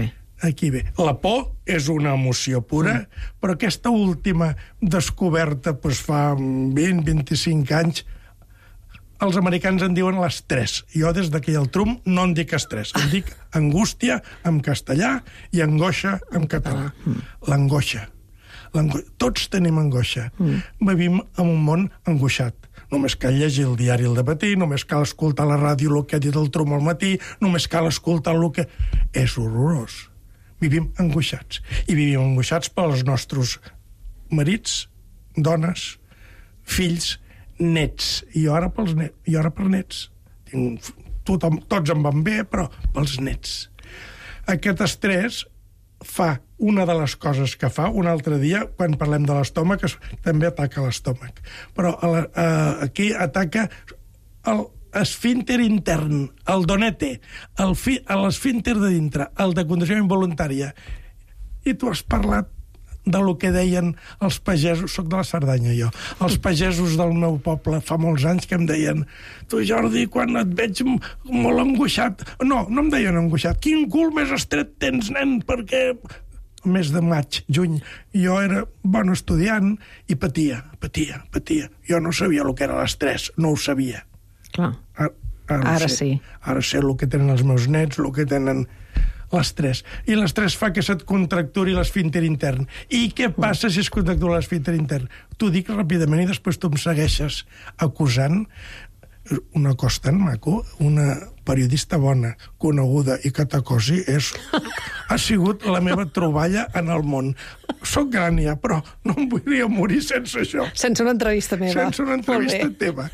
[SPEAKER 10] La por és una emoció pura, però aquesta última descoberta fa 20-25 anys, els americans en diuen l'estrès. Jo, des d'aquí al Trum, no en dic estrès. En dic angústia en castellà i angoixa en català. L'angoixa. Tots tenim angoixa. Vivim en un món angoixat. Només cal llegir el diari al dematí, només cal escoltar a la ràdio el que ha dit el Trum al matí, només cal escoltar el que... És horrorós. Vivim angoixats. I vivim angoixats pels nostres marits, dones, fills, nets. I jo ara per nets. Tots em van bé, però pels nets. Aquest estrès fa una de les coses que fa, un altre dia, quan parlem de l'estómac, també ataca l'estómac. Però aquí ataca l'esfínter intern, el donete, l'esfínter de dintre, el de condició involuntària. I tu has parlat de lo que deien els pagesos, soc de la Cerdanya jo, els pagesos del meu poble fa molts anys que em deien: tu, Jordi, quan et veig molt angoixat, no em deien angoixat, quin cul més estret tens, nen, perquè mes de maig, juny, jo era bon estudiant i patia. Jo no sabia el que era l'estrès, no ho sabia.
[SPEAKER 13] Clar. Ara sí.
[SPEAKER 10] Ara sé el que tenen els meus nets, el que tenen l'estrès. I l'estrès fa que se't contracturi l'esfínter intern. I què passa si es contractura l'esfínter intern? T'ho dic ràpidament i després tu em segueixes acusant una cosa tan maco, una periodista bona, coneguda i que t'acosi, ha sigut la meva troballa en el món. Soc gran ja, però no em voldria morir sense això.
[SPEAKER 13] Sense una entrevista meva.
[SPEAKER 10] Sense una entrevista teva.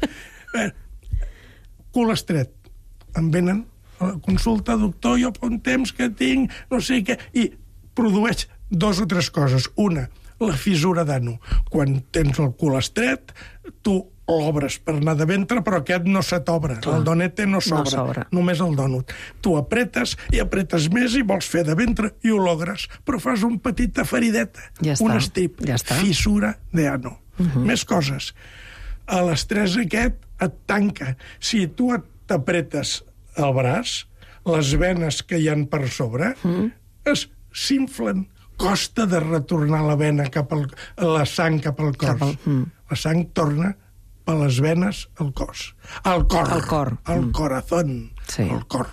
[SPEAKER 10] Cul estret. Em venen a la consulta, doctor, jo fa un temps que tinc, no sé què, i produeix 2 o 3 coses. Una, la fissura d'ano. Quan tens el cul estret, tu l'obres per anar de ventre, però aquest no se t'obre. El donete no s'obre, només el dònut. Tu apretes i apretes més i vols fer de ventre i ho logres, però fas un petita ferideta, un estrip, fissura d'ano. Més coses. A l'estrès aquest et tanca. Si tu t'apretes el braç, les venes que hi han per sobre es s'inflen. Costa de retornar la vena la sang cap al cor. La sang torna per les venes al cos. Al cor. Al corazón. Al cor.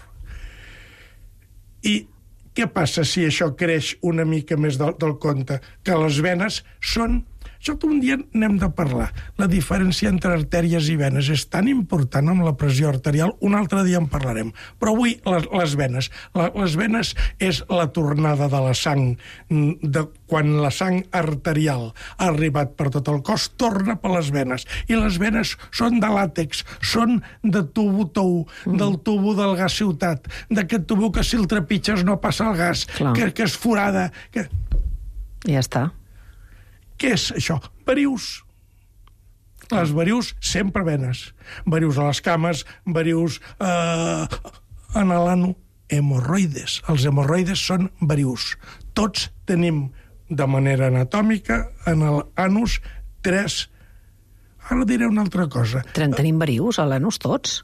[SPEAKER 10] I què passa si això creix una mica més del compte? Que les venes són... Això un dia n'hem de parlar. La diferència entre artèries i venes és tan important amb la pressió arterial, un altre dia en parlarem. Però avui les venes. Les venes és la tornada de la sang. Quan la sang arterial ha arribat per tot el cos, torna per les venes. I les venes són de làtex, són de tubo tou, del tubo del gas ciutat, d'aquest tubo que si el trepitges no passa el gas, que és forada.
[SPEAKER 13] Ja està.
[SPEAKER 10] Què és això? Varius. Les varius, sempre venes. Varius a les cames, varius en l'ano. Hemorroides. Els hemorroides són varius. Tots tenim, de manera anatòmica, en l'anus 3... Ara diré una altra cosa.
[SPEAKER 13] Tenim varius a l'anus tots?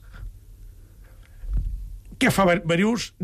[SPEAKER 10] Què fa varius?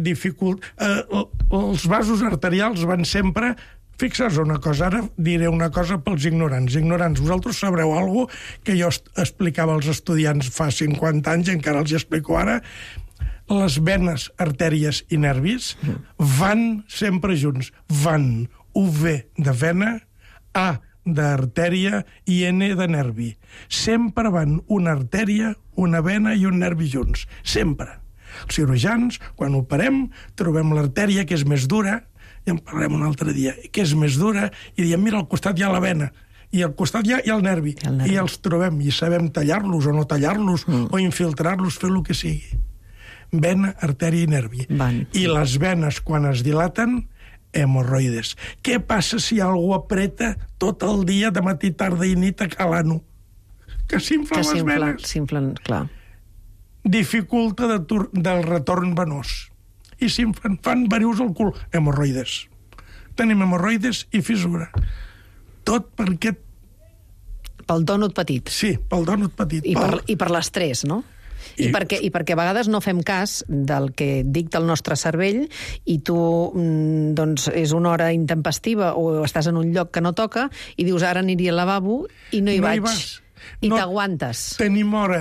[SPEAKER 10] Els vasos arterials van sempre... Fixa't una cosa, ara diré una cosa pels ignorants. Ignorants, vosaltres sabreu alguna cosa que jo explicava als estudiants fa 50 anys i encara els explico ara. Les venes, artèries i nervis van sempre junts. Van, UV de vena, A d'artèria i N de nervi. Sempre van una artèria, una vena i un nervi junts. Sempre. Els cirurgians, quan operem, trobem l'artèria, que és més dura, i en parlarem un altre dia, que és més dura, i diem, mira, al costat hi ha la vena, i al costat hi ha el nervi, i els trobem, i sabem tallar-los o no tallar-los, o infiltrar-los, fer el que sigui. Vena, artèria i nervi. I les venes, quan es dilaten, hemorroides. Què passa si algú apreta tot el dia, de matí, tarda i nit, a l'ano? Que s'inflen les venes.
[SPEAKER 13] S'inflen, clar.
[SPEAKER 10] Dificulta del retorn venós. I s'inflen, fan varius al cul. Hemorroides. Tenim hemorroides i fissura. Tot perquè...
[SPEAKER 13] Pel dònut petit.
[SPEAKER 10] Sí, pel dònut petit.
[SPEAKER 13] I per l'estrès, no? I perquè a vegades no fem cas del que dicta el nostre cervell i tu, doncs, és una hora intempestiva o estàs en un lloc que no toca i dius, ara aniria al lavabo i no hi vaig. I t'aguantes.
[SPEAKER 10] Tenim hora...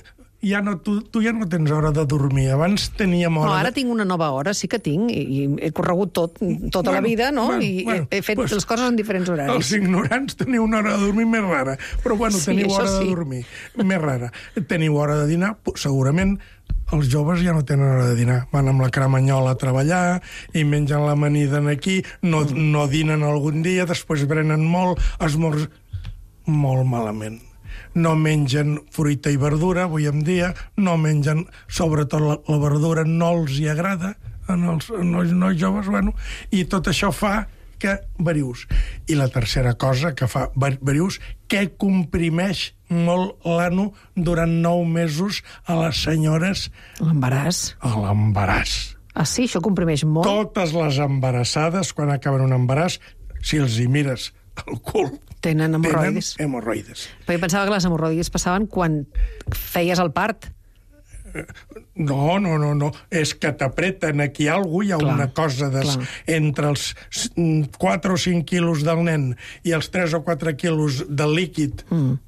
[SPEAKER 10] Tu ja no tens hora de dormir. Abans teníem hora...
[SPEAKER 13] No, ara tinc una nova hora, sí que tinc, i he corregut tota la vida, no? I he fet les coses en diferents horaris.
[SPEAKER 10] Els ignorants teniu una hora de dormir més rara, però bueno, teniu hora de dormir més rara. Teniu hora de dinar, segurament els joves ja no tenen hora de dinar. Van amb la cramanyola a treballar i mengen l'amanida aquí, no dinen algun dia, després berenen molt, esmorzen molt malament. No mengen fruita i verdura, avui en dia, no mengen, sobretot la verdura, no els hi agrada, els nois joves, bueno, i tot això fa que verius. I la tercera cosa que fa verius, que comprimeix molt l'ano durant 9 mesos a les senyores...
[SPEAKER 13] L'embaràs.
[SPEAKER 10] A l'embaràs.
[SPEAKER 13] Ah, sí? Això comprimeix molt?
[SPEAKER 10] Totes les embarassades, quan acaben un embaràs, si els hi mires el cul,
[SPEAKER 13] tenen hemorroides. Però jo pensava que les hemorroides passaven quan feies el part.
[SPEAKER 10] No. És que t'apreten aquí algú, hi ha una cosa entre els 4 o 5 quilos del nen i els 3 o 4 quilos de líquid,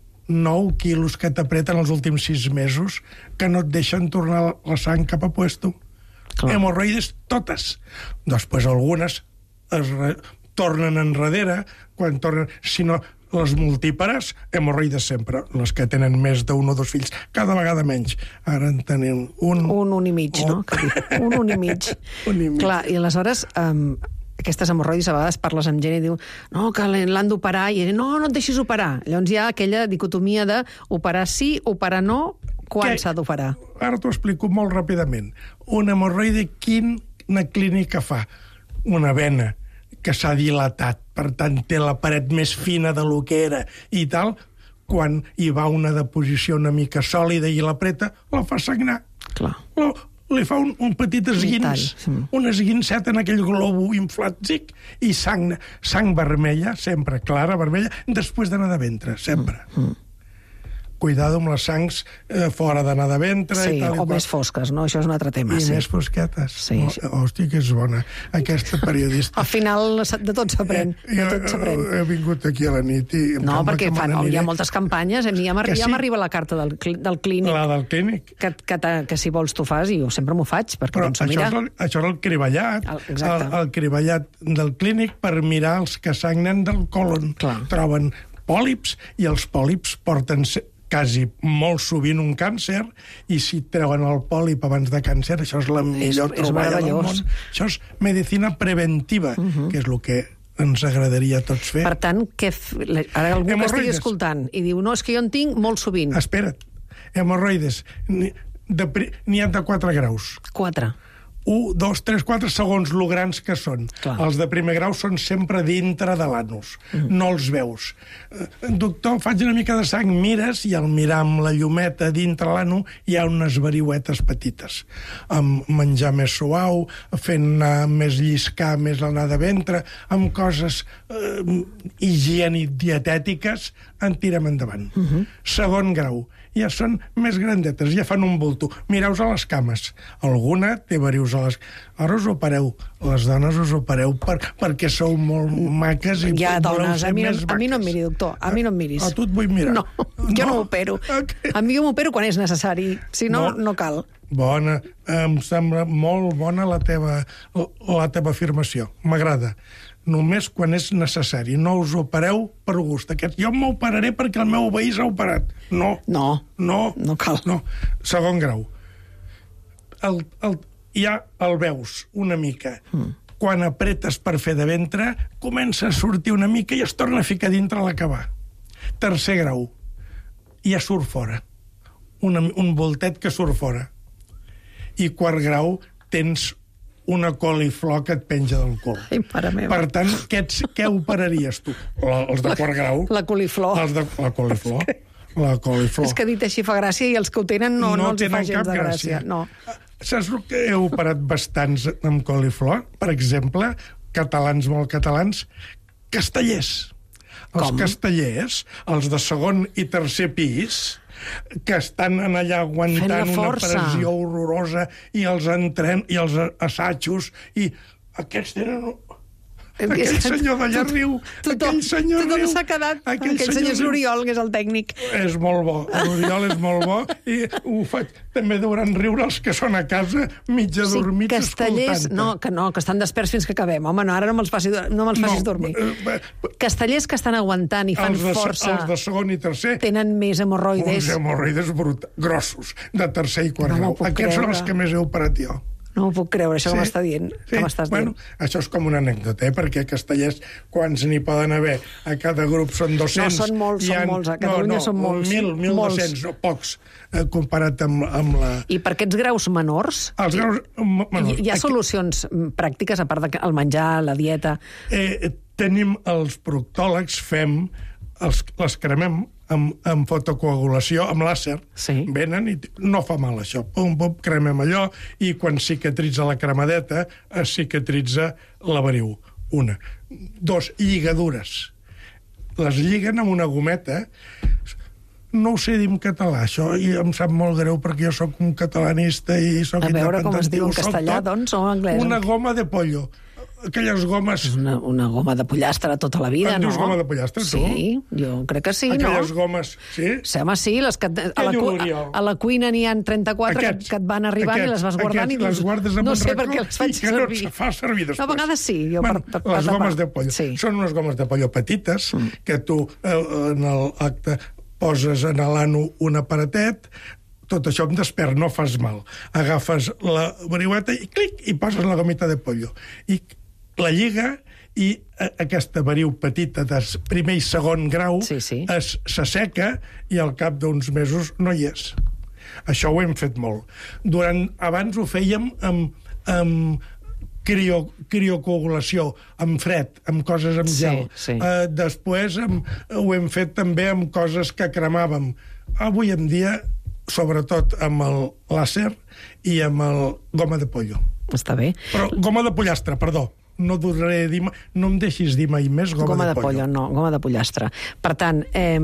[SPEAKER 10] 9 quilos que t'apreten els últims 6 mesos, que no et deixen tornar la sang cap a puesto. Hemorroides totes. Després algunes tornen enrere, quan tornen... Si no, les multípares, hemorroides sempre. Les que tenen més d'un o 2 fills, cada vegada menys. Ara en tenim un...
[SPEAKER 13] Un i mig, no? Un i mig. Clar, i aleshores... aquestes hemorroides a vegades parles amb gent i diu no, que l'han d'operar, i no et deixis operar. Llavors hi ha aquella dicotomia de operar sí, operar no, quan s'ha d'operar?
[SPEAKER 10] Ara t'ho explico molt ràpidament. Una hemorroide, quina clínica fa? Una vena que s'ha dilatat, per tant té la paret més fina de lo que era i tal, quan hi va una deposició una mica sòlida i l'apreta, la fa sagnar.
[SPEAKER 13] Clar.
[SPEAKER 10] Li fa un petit esguins, un esguinçet en aquell globo inflat, zic, i sang vermella, sempre clara, vermella, després d'anar de ventre, sempre. Cuidado amb les sangs fora d'anar de ventre.
[SPEAKER 13] Sí, o més fosques, no? Això és un altre tema.
[SPEAKER 10] I més fosquetes. Hòstia, que és bona, aquesta periodista.
[SPEAKER 13] Al final de tot s'aprèn.
[SPEAKER 10] He vingut aquí a la nit i...
[SPEAKER 13] No, perquè hi ha moltes campanyes. A mi ja m'arriba la carta del clínic.
[SPEAKER 10] La del clínic.
[SPEAKER 13] Que si vols tu fas, i jo sempre m'ho faig, perquè penso, mira...
[SPEAKER 10] Això és el criballat. El criballat del clínic per mirar els que sagnen del colon. Troben pòlips, i els pòlips porten quasi molt sovint un càncer, i si treuen el pòlip abans de càncer, això és la millor troballa del món. Això és medicina preventiva, que és el que ens agradaria a tots fer.
[SPEAKER 13] Per tant, ara algú que estigui escoltant i diu, no, és que jo en tinc molt sovint.
[SPEAKER 10] Espera't, hemorroides, n'hi ha de 4 graus.
[SPEAKER 13] 4.
[SPEAKER 10] 1, 2, 3, 4, segons lo grans que són. Els de primer grau són sempre dintre de l'anus. No els veus. Doctor, faig una mica de sang. Mires, i al mirar amb la llumeta dintre l'anu hi ha unes veriuetes petites. Amb menjar més suau, fent més lliscar, més anar de ventre, amb coses higiènic dietètiques, en tirem endavant. Segon grau. Ja són més grandetes, ja fan un bulto. Mireu-vos a les cames. Alguna té verius a les... Ara us opereu. Les dones us opereu perquè sou molt maques i voleu ser més maques.
[SPEAKER 13] A mi no em miri, doctor. A mi no em miris.
[SPEAKER 10] A tu et vull mirar.
[SPEAKER 13] No, jo no m'opero. A mi jo m'opero quan és necessari. Si no, no cal.
[SPEAKER 10] Bona. Em sembla molt bona la teva afirmació. M'agrada. Només quan és necessari. No us opereu per gust. Jo m'operaré perquè el meu veí s'ha operat. No.
[SPEAKER 13] No cal.
[SPEAKER 10] No. Segon grau. Ja el veus una mica. Quan apretes per fer de ventre, comença a sortir una mica i es torna a ficar dintre a l'acabar. Tercer grau. Ja surt fora. Un voltet que surt fora. I quart grau, tens una coliflor que et penja del cul.
[SPEAKER 13] Ai, mare meva.
[SPEAKER 10] Per tant, què operaries tu? Els de quart grau?
[SPEAKER 13] La coliflor.
[SPEAKER 10] La coliflor. La coliflor.
[SPEAKER 13] És que dit així fa gràcia i els que ho tenen no els fa gens de gràcia. No.
[SPEAKER 10] Saps el que he operat bastants amb coliflor? Per exemple, catalans, molt catalans, castellers. Els castellers, els de segon i tercer pis, que estan allà aguantant una pressió horrorosa i els assajos, i aquests tenen... Aquell senyor d'allà riu.
[SPEAKER 13] Tothom s'ha quedat. Aquell senyor és l'Oriol, que és el tècnic.
[SPEAKER 10] És molt bo. L'Oriol és molt bo i ho faig. També deuran riure els que són a casa mig adormits escoltant-te.
[SPEAKER 13] No, que estan desperts fins que acabem. Home, no, ara no me'ls facis dormir. Castellers que estan aguantant i fan força...
[SPEAKER 10] Els de segon i tercer...
[SPEAKER 13] Tenen més hemorroides.
[SPEAKER 10] Uns hemorroides grossos, de tercer i quart grau. Aquests són els que més he operat jo.
[SPEAKER 13] No m'ho puc creure, això que m'està dient.
[SPEAKER 10] Bueno, això és com una anècdota, perquè castellers, quants n'hi poden haver? A cada grup són 200.
[SPEAKER 13] No, són molts, a Catalunya són molts.
[SPEAKER 10] 1.200, no, pocs, comparat amb la...
[SPEAKER 13] I per aquests graus menors?
[SPEAKER 10] Els graus menors.
[SPEAKER 13] Hi ha solucions pràctiques, a part del menjar, la dieta?
[SPEAKER 10] Tenim els proctòlegs, les cremem amb fotocoagulació, amb làser, venen i no fa mal això. Pum, pum, cremem allò, i quan cicatritza la cremadeta, es cicatritza l'averiu. 1. 2, lligadures. Les lliguen amb una gometa. No ho sé dir en català, això, i em sap molt greu perquè jo sóc un catalanista i sóc
[SPEAKER 13] independentiu. A veure com es diu en castellà, doncs, o en anglès?
[SPEAKER 10] Una goma de pollo. Aquelles gomes...
[SPEAKER 13] Una goma de pollastre tota la vida, no?
[SPEAKER 10] Em dius goma de pollastre, tu?
[SPEAKER 13] Sí, jo crec que sí, no?
[SPEAKER 10] Aquelles gomes, sí?
[SPEAKER 13] Sí, home, sí, les que a la cuina n'hi ha 34 que et van arribant i les vas guardant i dius... No sé per què les faig servir.
[SPEAKER 10] No et fa servir després.
[SPEAKER 13] A vegades sí.
[SPEAKER 10] Les gomes de pollo. Són unes gomes de pollo petites que tu en l'acte poses en l'ano un aparatet, tot això em despert, no fas mal. Agafes la veriueta i clic, i poses la gomita de pollo. I la lliga, i aquesta veriu petita de primer i segon grau s'asseca i al cap d'uns mesos no hi és. Això ho hem fet molt. Abans ho fèiem amb criocoagulació, amb fred, amb coses amb gel. Després ho hem fet també amb coses que cremàvem. Avui en dia, sobretot amb el làser i amb el goma de pollo.
[SPEAKER 13] Està bé.
[SPEAKER 10] Però goma de pollastre, perdó. No em deixis dir mai més goma de pollo.
[SPEAKER 13] No, goma de pollastre. Per tant,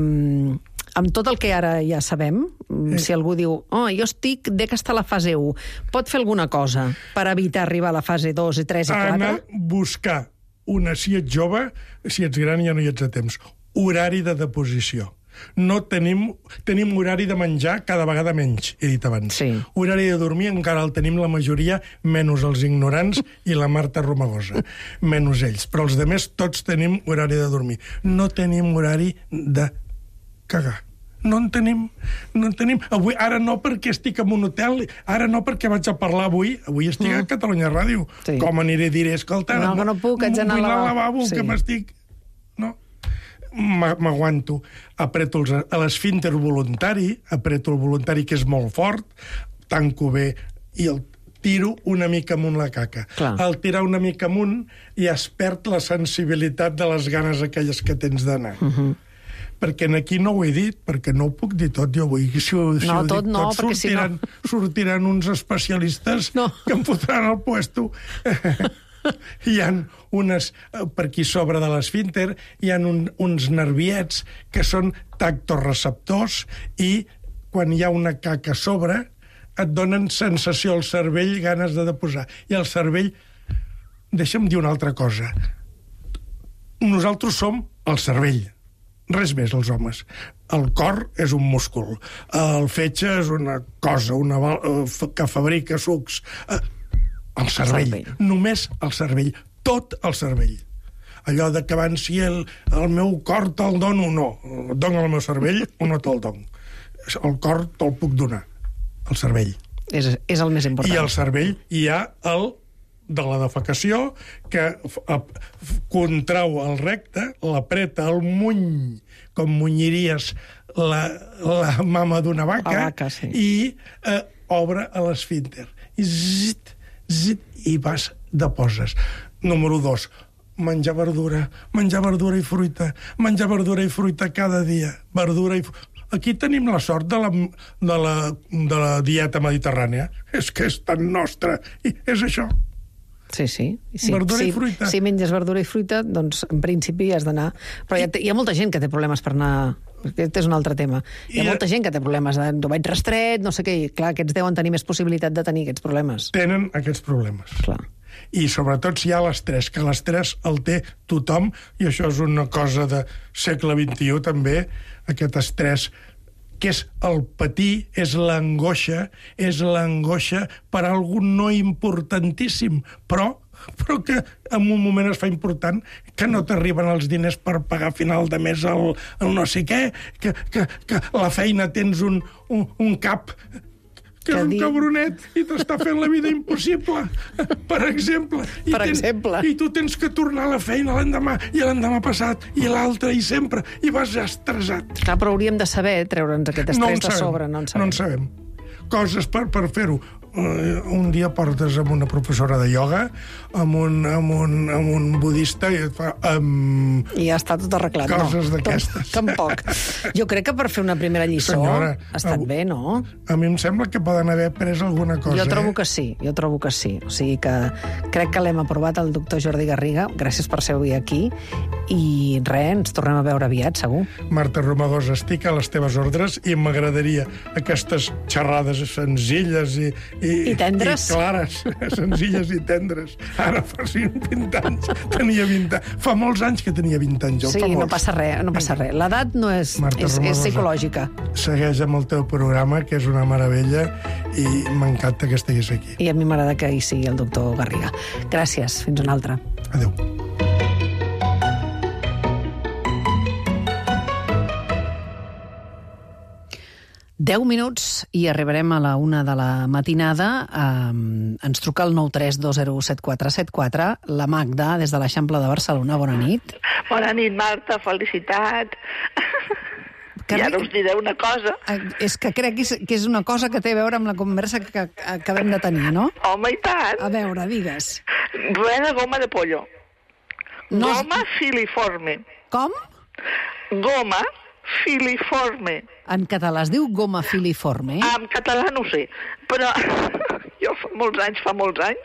[SPEAKER 13] amb tot el que ara ja sabem, si algú diu jo dec estar a la fase 1, pot fer alguna cosa per evitar arribar a la fase 2 i 3 i 4?
[SPEAKER 10] Anar a buscar si ets jove, si ets gran ja no hi ets a temps, horari de deposició. No tenim horari de menjar cada vegada menys, he dit abans. Horari de dormir encara el tenim la majoria, menys els ignorants i la Marta Romagosa. Menys ells. Però els altres tots tenim horari de dormir. No tenim horari de cagar. No en tenim. Avui, ara no perquè estic en un hotel, ara no perquè vaig a parlar avui estic a Catalunya Ràdio. Com aniré, diré, escolta,
[SPEAKER 13] no puc, haig d'anar
[SPEAKER 10] al lavabo, que m'estic... No. M'aguanto, apreto l'esfínter voluntari, apreto el voluntari, que és molt fort, tanco bé i el tiro una mica amunt la caca. Al tirar una mica amunt ja es perd la sensibilitat de les ganes aquelles que tens d'anar. Perquè aquí no ho he dit, perquè no ho puc dir tot, jo vull que si ho dic tot sortiran uns especialistes que em fotran al puesto. Hi ha per aquí sobre de l'esfínter, hi ha uns nerviets que són tactoreceptors i quan hi ha una caca a sobre et donen sensació al cervell, ganes de deposar. I el cervell... Deixa'm dir una altra cosa. Nosaltres som el cervell. Res més, els homes. El cor és un múscul. El fetge és una cosa que fabrica sucs. El cervell. Només el cervell. Tot el cervell. Allò de que abans si el meu cor te'l dono, no. Dono el meu cervell o no te'l dono. El cor te'l puc donar. El cervell.
[SPEAKER 13] És el més important.
[SPEAKER 10] I el cervell hi ha el de la defecació, que contrau el recte, l'apreta el muny, com munyiries la mama d'una vaca, i obre l'esfínter. I zit, i vas de poses. Número 2, menjar verdura i fruita, menjar verdura i fruita cada dia, verdura i fruita. Aquí tenim la sort de la dieta mediterrània, és que és tan nostra, i és això.
[SPEAKER 13] Sí.
[SPEAKER 10] Verdura i fruita.
[SPEAKER 13] Si menges verdura i fruita, doncs en principi has d'anar... Però hi ha molta gent que té problemes per anar... Aquest és un altre tema. Hi ha molta gent que té problemes d'ho vaig restret, no sé què, i clar, aquests deuen tenir més possibilitat de tenir aquests problemes.
[SPEAKER 10] Tenen aquests problemes.
[SPEAKER 13] Clar.
[SPEAKER 10] I sobretot si hi ha l'estrès, que l'estrès el té tothom, i això és una cosa de segle XXI també, aquest estrès, que és el patir, és l'angoixa per a algú no importantíssim, però que en un moment es fa important, que no t'arriben els diners per pagar a final de mes el no sé què, que la feina tens un cap que és un cabronet i t'està fent la vida impossible, per exemple. I tu tens que tornar a la feina l'endemà, i l'endemà passat, i l'altre, i sempre, i vas ja estressat.
[SPEAKER 13] Clar, però hauríem de saber treure'ns aquest estrès de sobre. No en
[SPEAKER 10] sabem. Coses per fer-ho. Un dia portes amb una professora de ioga, amb un budista, i et fa...
[SPEAKER 13] I ja està tot arreglat.
[SPEAKER 10] Coses d'aquestes.
[SPEAKER 13] Tampoc. Jo crec que per fer una primera lliçó ha estat bé, no?
[SPEAKER 10] A mi em sembla que poden haver pres alguna cosa.
[SPEAKER 13] Jo trobo que sí. O sigui que crec que l'hem aprovat el doctor Jordi Garriga. Gràcies per ser avui aquí. I res, ens tornem a veure aviat, segur.
[SPEAKER 10] Marta Romagosa, estic a les teves ordres i m'agradaria aquestes xerrades senzilles i
[SPEAKER 13] tendres.
[SPEAKER 10] I clares, senzilles i tendres. Ara fa 20 anys tenia 20 anys. Fa molts anys que tenia 20 anys.
[SPEAKER 13] Sí, no passa res. L'edat no és psicològica.
[SPEAKER 10] Segueix amb el teu programa, que és una meravella, i m'encanta que estiguis aquí.
[SPEAKER 13] I a mi m'agrada que hi sigui el doctor Garriga. Gràcies, fins una altra.
[SPEAKER 10] Adéu.
[SPEAKER 13] Deu minuts i arribarem a la 1 de la matinada. Ens truca el 932017474. La Magda, des de l'Eixample de Barcelona. Bona nit.
[SPEAKER 5] Bona nit, Marta. Felicitats. I ara us diré una cosa.
[SPEAKER 13] És que crec que és una cosa que té a veure amb la conversa que acabem de tenir, no?
[SPEAKER 5] Home, i tant.
[SPEAKER 13] A veure, digues.
[SPEAKER 5] Rueda goma de pollo. Goma filiforme.
[SPEAKER 13] Com?
[SPEAKER 5] Goma filiforme.
[SPEAKER 13] En català es diu goma filiforme?
[SPEAKER 5] En català no ho sé, però jo fa molts anys,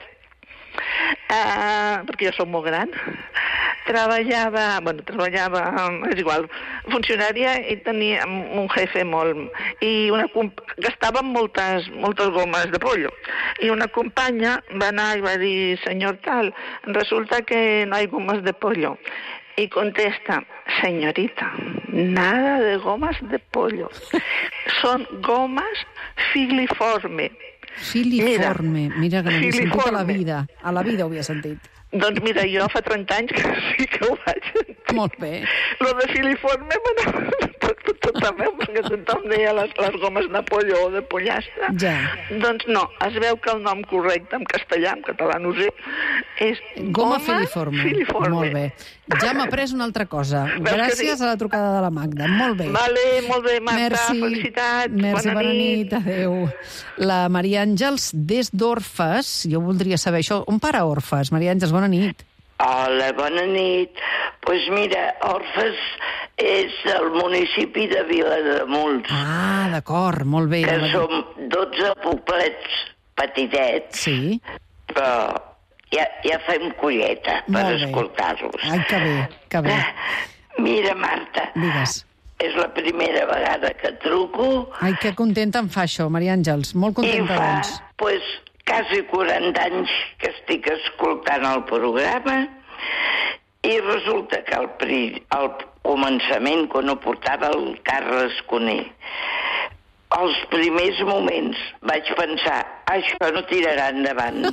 [SPEAKER 5] perquè jo soc molt gran, treballava, és igual, funcionària, i tenia un jefe i gastava moltes gomes de pollo. I una companya va anar i va dir, senyor tal, resulta que no hay gomas de pollo. Y contesta, señorita, nada de gomas de pollo. Son gomas filiforme.
[SPEAKER 13] Filiforme. Mira que no havia sentit a la vida. A la vida ho havia sentit.
[SPEAKER 5] Doncs mira, jo fa 30 anys que sí que ho vaig sentir.
[SPEAKER 13] Molt bé.
[SPEAKER 5] Lo de filiforme tot arreu, perquè tothom deia les gomes de pollo o de pollastre.
[SPEAKER 13] Ja.
[SPEAKER 5] Doncs no, es veu que el nom correcte en castellà, en català no sé, és
[SPEAKER 13] goma filiforme. Molt bé. Ja m'ha après una altra cosa. Gràcies a la trucada de la Magda. Molt bé.
[SPEAKER 5] Vale, molt bé, Marta. Felicitats.
[SPEAKER 13] Bona nit. Adéu. La Maria Àngels, des d'Orfes. Jo voldria saber això. On para Orfes? Maria Àngels, bona nit.
[SPEAKER 22] Hola, bona nit. Doncs mira, Orfes és el municipi de Vilademuls.
[SPEAKER 13] Ah, d'acord, molt bé.
[SPEAKER 22] Que som 12 poblets petitets.
[SPEAKER 13] Sí.
[SPEAKER 22] Però ja fem colleta per escoltar-los.
[SPEAKER 13] Ai, que bé.
[SPEAKER 22] Mira, Marta.
[SPEAKER 13] Digues.
[SPEAKER 22] És la primera vegada que truco.
[SPEAKER 13] Ai, que contenta em fa això, Maria Àngels. Molt contenta, doncs.
[SPEAKER 22] I fa, quasi 40 anys que estic escoltant el programa, i resulta que al començament, quan ho portava el Carles Cuné, als primers moments vaig pensar, això no tirarà endavant.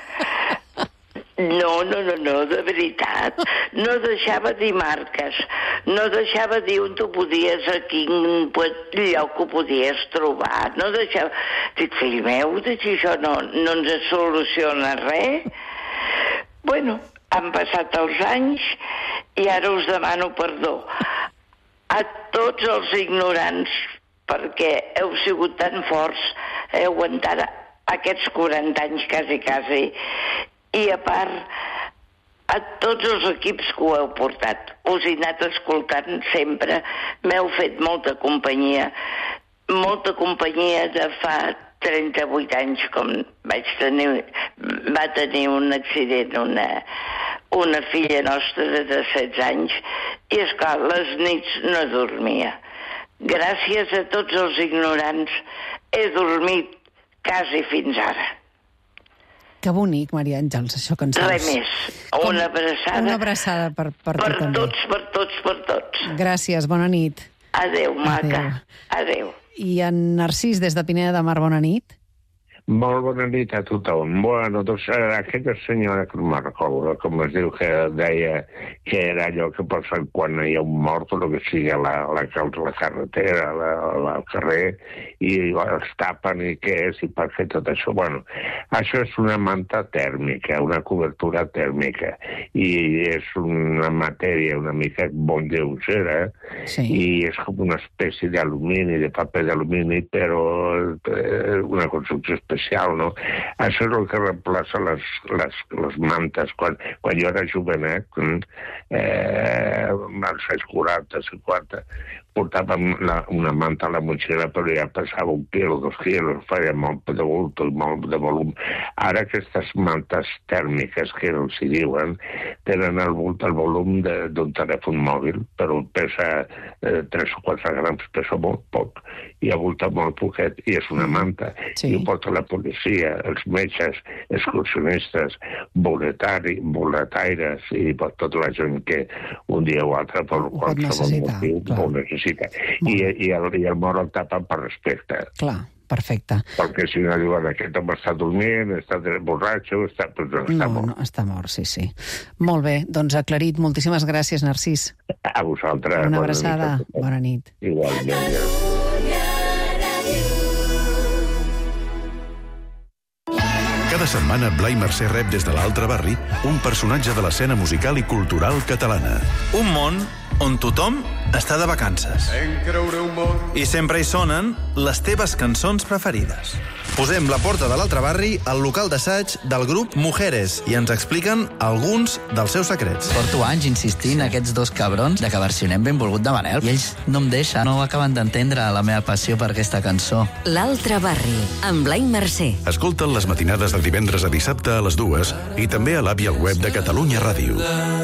[SPEAKER 22] No, de veritat. No deixava dir marques, no deixava dir on tu podies, a quin lloc ho podies trobar, no deixava... Dic, fill meu, si això no ens soluciona res. Bueno, han passat els anys i ara us demano perdó a tots els ignorants, perquè heu sigut tan forts, heu aguantat aquests 40 anys quasi, i a part a tots els equips que ho heu portat. Us he anat escoltant sempre, m'heu fet molta companyia de fa 38 anys, com va tenir un accident una filla nostra de 16 anys, i esclar, les nits no dormia. Gràcies a tots els ignorants he dormit quasi fins ara.
[SPEAKER 13] Que bonic, Maria Àngels, això que ens dius.
[SPEAKER 22] Res més. Una abraçada.
[SPEAKER 13] Una abraçada per tu també.
[SPEAKER 22] Per tots.
[SPEAKER 13] Gràcies, bona nit.
[SPEAKER 22] Adéu, maca. Adéu.
[SPEAKER 13] I en Narcís, des de Pineda de Mar, bona nit.
[SPEAKER 6] Molt bona nit a tothom. Bueno, doncs aquella senyora que no me'n recordo, com es diu, que deia que era allò que passa quan hi ha un mort o el que sigui a la carretera, al carrer, i es tapen i què és, i per fer tot això. Bueno, això és una manta tèrmica, una cobertura tèrmica, i és una matèria una mica bon lleugera, i és com una espècie d'alumini, de paper d'alumini, però una construcció especial, no? Això és el que reemplaça les mantes. Quan jo era jovenet, als anys 40, 50, portàvem una manta a la motxilla, però ja pesava 1 quilo, 2 quilos, feia molt de bulto i molt de volum. Ara aquestes mantes tèrmiques, que els hi diuen, tenen el volum d'un telèfon mòbil, però pesa 3 o 4 grams, pesa molt poc, i avulta molt poquet, i és una manta. I ho porta la policia, els metges, excursionistes, boletaires, i tota la gent que un dia o altre, per qualsevol motiu, ho necessita. I el mort el tapen per respecte.
[SPEAKER 13] Clar, perfecte.
[SPEAKER 6] Perquè si no diuen aquest home està dormint, està borratxo, està mort.
[SPEAKER 13] No, està mort, sí. Molt bé, doncs aclarit. Moltíssimes gràcies, Narcís.
[SPEAKER 6] A vosaltres.
[SPEAKER 13] Una abraçada. Bona nit.
[SPEAKER 6] Igualment.
[SPEAKER 9] Cada setmana, Blai Mercè rep des de l'altre barri un personatge de l'escena musical i cultural catalana.
[SPEAKER 7] Un món on tothom està de vacances. I sempre hi sonen les teves cançons preferides. Posem la porta de l'altre barri al local d'assaig del grup Mujeres i ens expliquen alguns dels seus secrets.
[SPEAKER 23] Porto anys insistint a aquests dos cabrons de que versionem Benvolgut de Manel i ells no em deixen, no acaben d'entendre la meva passió per aquesta cançó.
[SPEAKER 11] L'altre barri, amb Blai Mercè.
[SPEAKER 9] Escolta'n les matinades de divendres a dissabte a les 2 i també a l'app i al web de Catalunya Ràdio.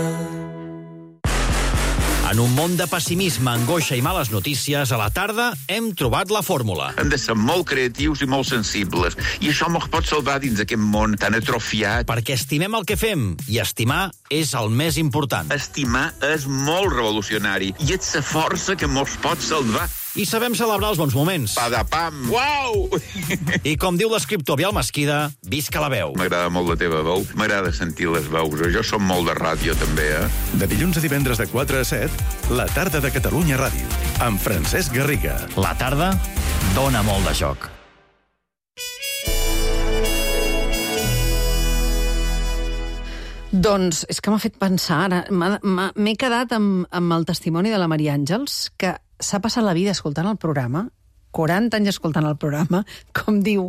[SPEAKER 24] En un món de pessimisme, angoixa i males notícies, a la tarda hem trobat la fórmula.
[SPEAKER 25] Hem de ser molt creatius i molt sensibles, i això ens pot salvar dins aquest món tan atrofiat.
[SPEAKER 24] Perquè estimem el que fem, i estimar és el més important.
[SPEAKER 25] Estimar és molt revolucionari, i és la força que ens pot salvar.
[SPEAKER 24] I sabem celebrar els bons moments.
[SPEAKER 25] Padapam! Uau!
[SPEAKER 24] I com diu l'escriptor Biel Mesquida, visca la veu.
[SPEAKER 25] M'agrada molt la teva veu, m'agrada sentir les veus. Jo som molt de ràdio, també,
[SPEAKER 9] De dilluns a divendres de 4 a 7, la tarda de Catalunya Ràdio, amb Francesc Garriga.
[SPEAKER 24] La tarda dona molt de joc.
[SPEAKER 13] Doncs és que m'ha fet pensar ara. M'he quedat amb el testimoni de la Maria Àngels, que s'ha passat la vida escoltant el programa, 40 anys escoltant el programa, com diu,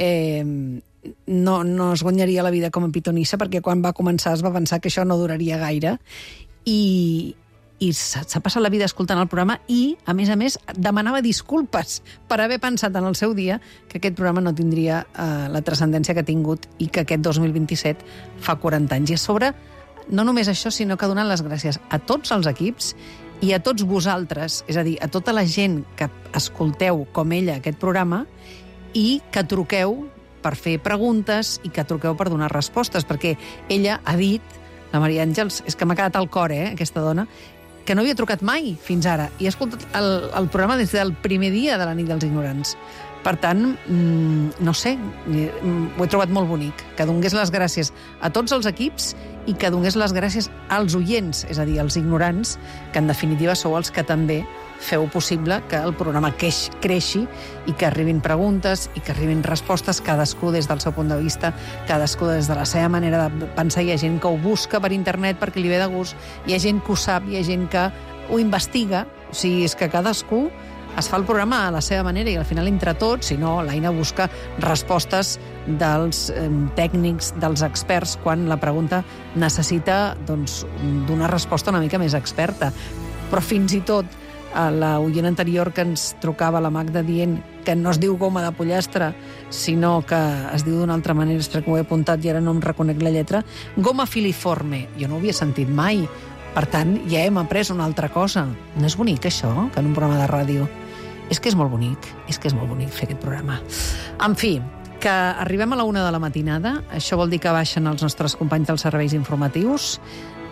[SPEAKER 13] no es guanyaria la vida com a pitonissa, perquè quan va començar es va pensar que això no duraria gaire, i s'ha passat la vida escoltant el programa i, a més, demanava disculpes per haver pensat en el seu dia que aquest programa no tindria la transcendència que ha tingut i que aquest 2027 fa 40 anys. I a sobre, no només això, sinó que donant les gràcies a tots els equips i a tots vosaltres, és a dir, a tota la gent que escolteu com ella aquest programa i que truqueu per fer preguntes i que truqueu per donar respostes, perquè ella ha dit, la Maria Àngels, és que m'ha quedat al cor, aquesta dona, que no havia trucat mai fins ara i ha escoltat el programa des del primer dia de la nit dels ignorants. Per tant, no sé, ho he trobat molt bonic, que donés les gràcies a tots els equips i que donés les gràcies als oients, és a dir, als ignorants, que en definitiva sou els que també feu possible que el programa creixi i que arribin preguntes i que arribin respostes, cadascú des del seu punt de vista, cadascú des de la seva manera de pensar. Hi ha gent que ho busca per internet perquè li ve de gust, hi ha gent que ho sap, hi ha gent que ho investiga, o sigui, és que cadascú es fa el programa a la seva manera i al final entre tots, si no, l'Aina busca respostes dels tècnics, dels experts, quan la pregunta necessita d'una resposta una mica més experta. Però fins i tot a l'oient anterior que ens trucava la Magda dient que no es diu goma de pollastre, sinó que es diu d'una altra manera, espera que ho he apuntat i ara no em reconec la lletra, goma filiforme. Jo no ho havia sentit mai. Per tant, ja hem après una altra cosa. No és bonic, això, que en un programa de ràdio? És que és molt bonic fer aquest programa. En fi, que arribem a la 1 de la matinada, això vol dir que baixen els nostres companys dels serveis informatius,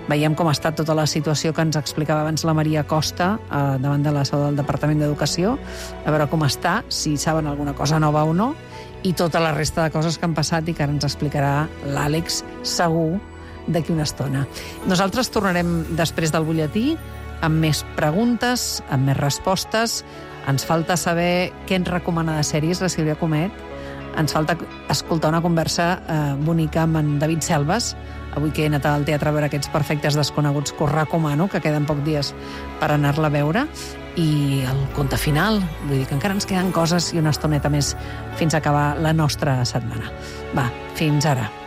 [SPEAKER 13] veiem com ha estat tota la situació que ens explicava abans la Maria Costa davant de la seu del Departament d'Educació, a veure com està, si saben alguna cosa nova o no, i tota la resta de coses que han passat i que ara ens explicarà l'Àlex segur d'aquí una estona. Nosaltres tornarem després del butlletí amb més preguntes, amb més respostes. Ens falta saber què ens recomana de sèries la Sílvia Comet. Ens falta escoltar una conversa bonica amb en David Selves, avui que he anat al teatre a veure aquests Perfectes desconeguts que us recomano, que queden pocs dies per anar-la a veure, i el conte final. Vull dir que encara ens queden coses i una estoneta més fins a acabar la nostra setmana. Va, fins ara.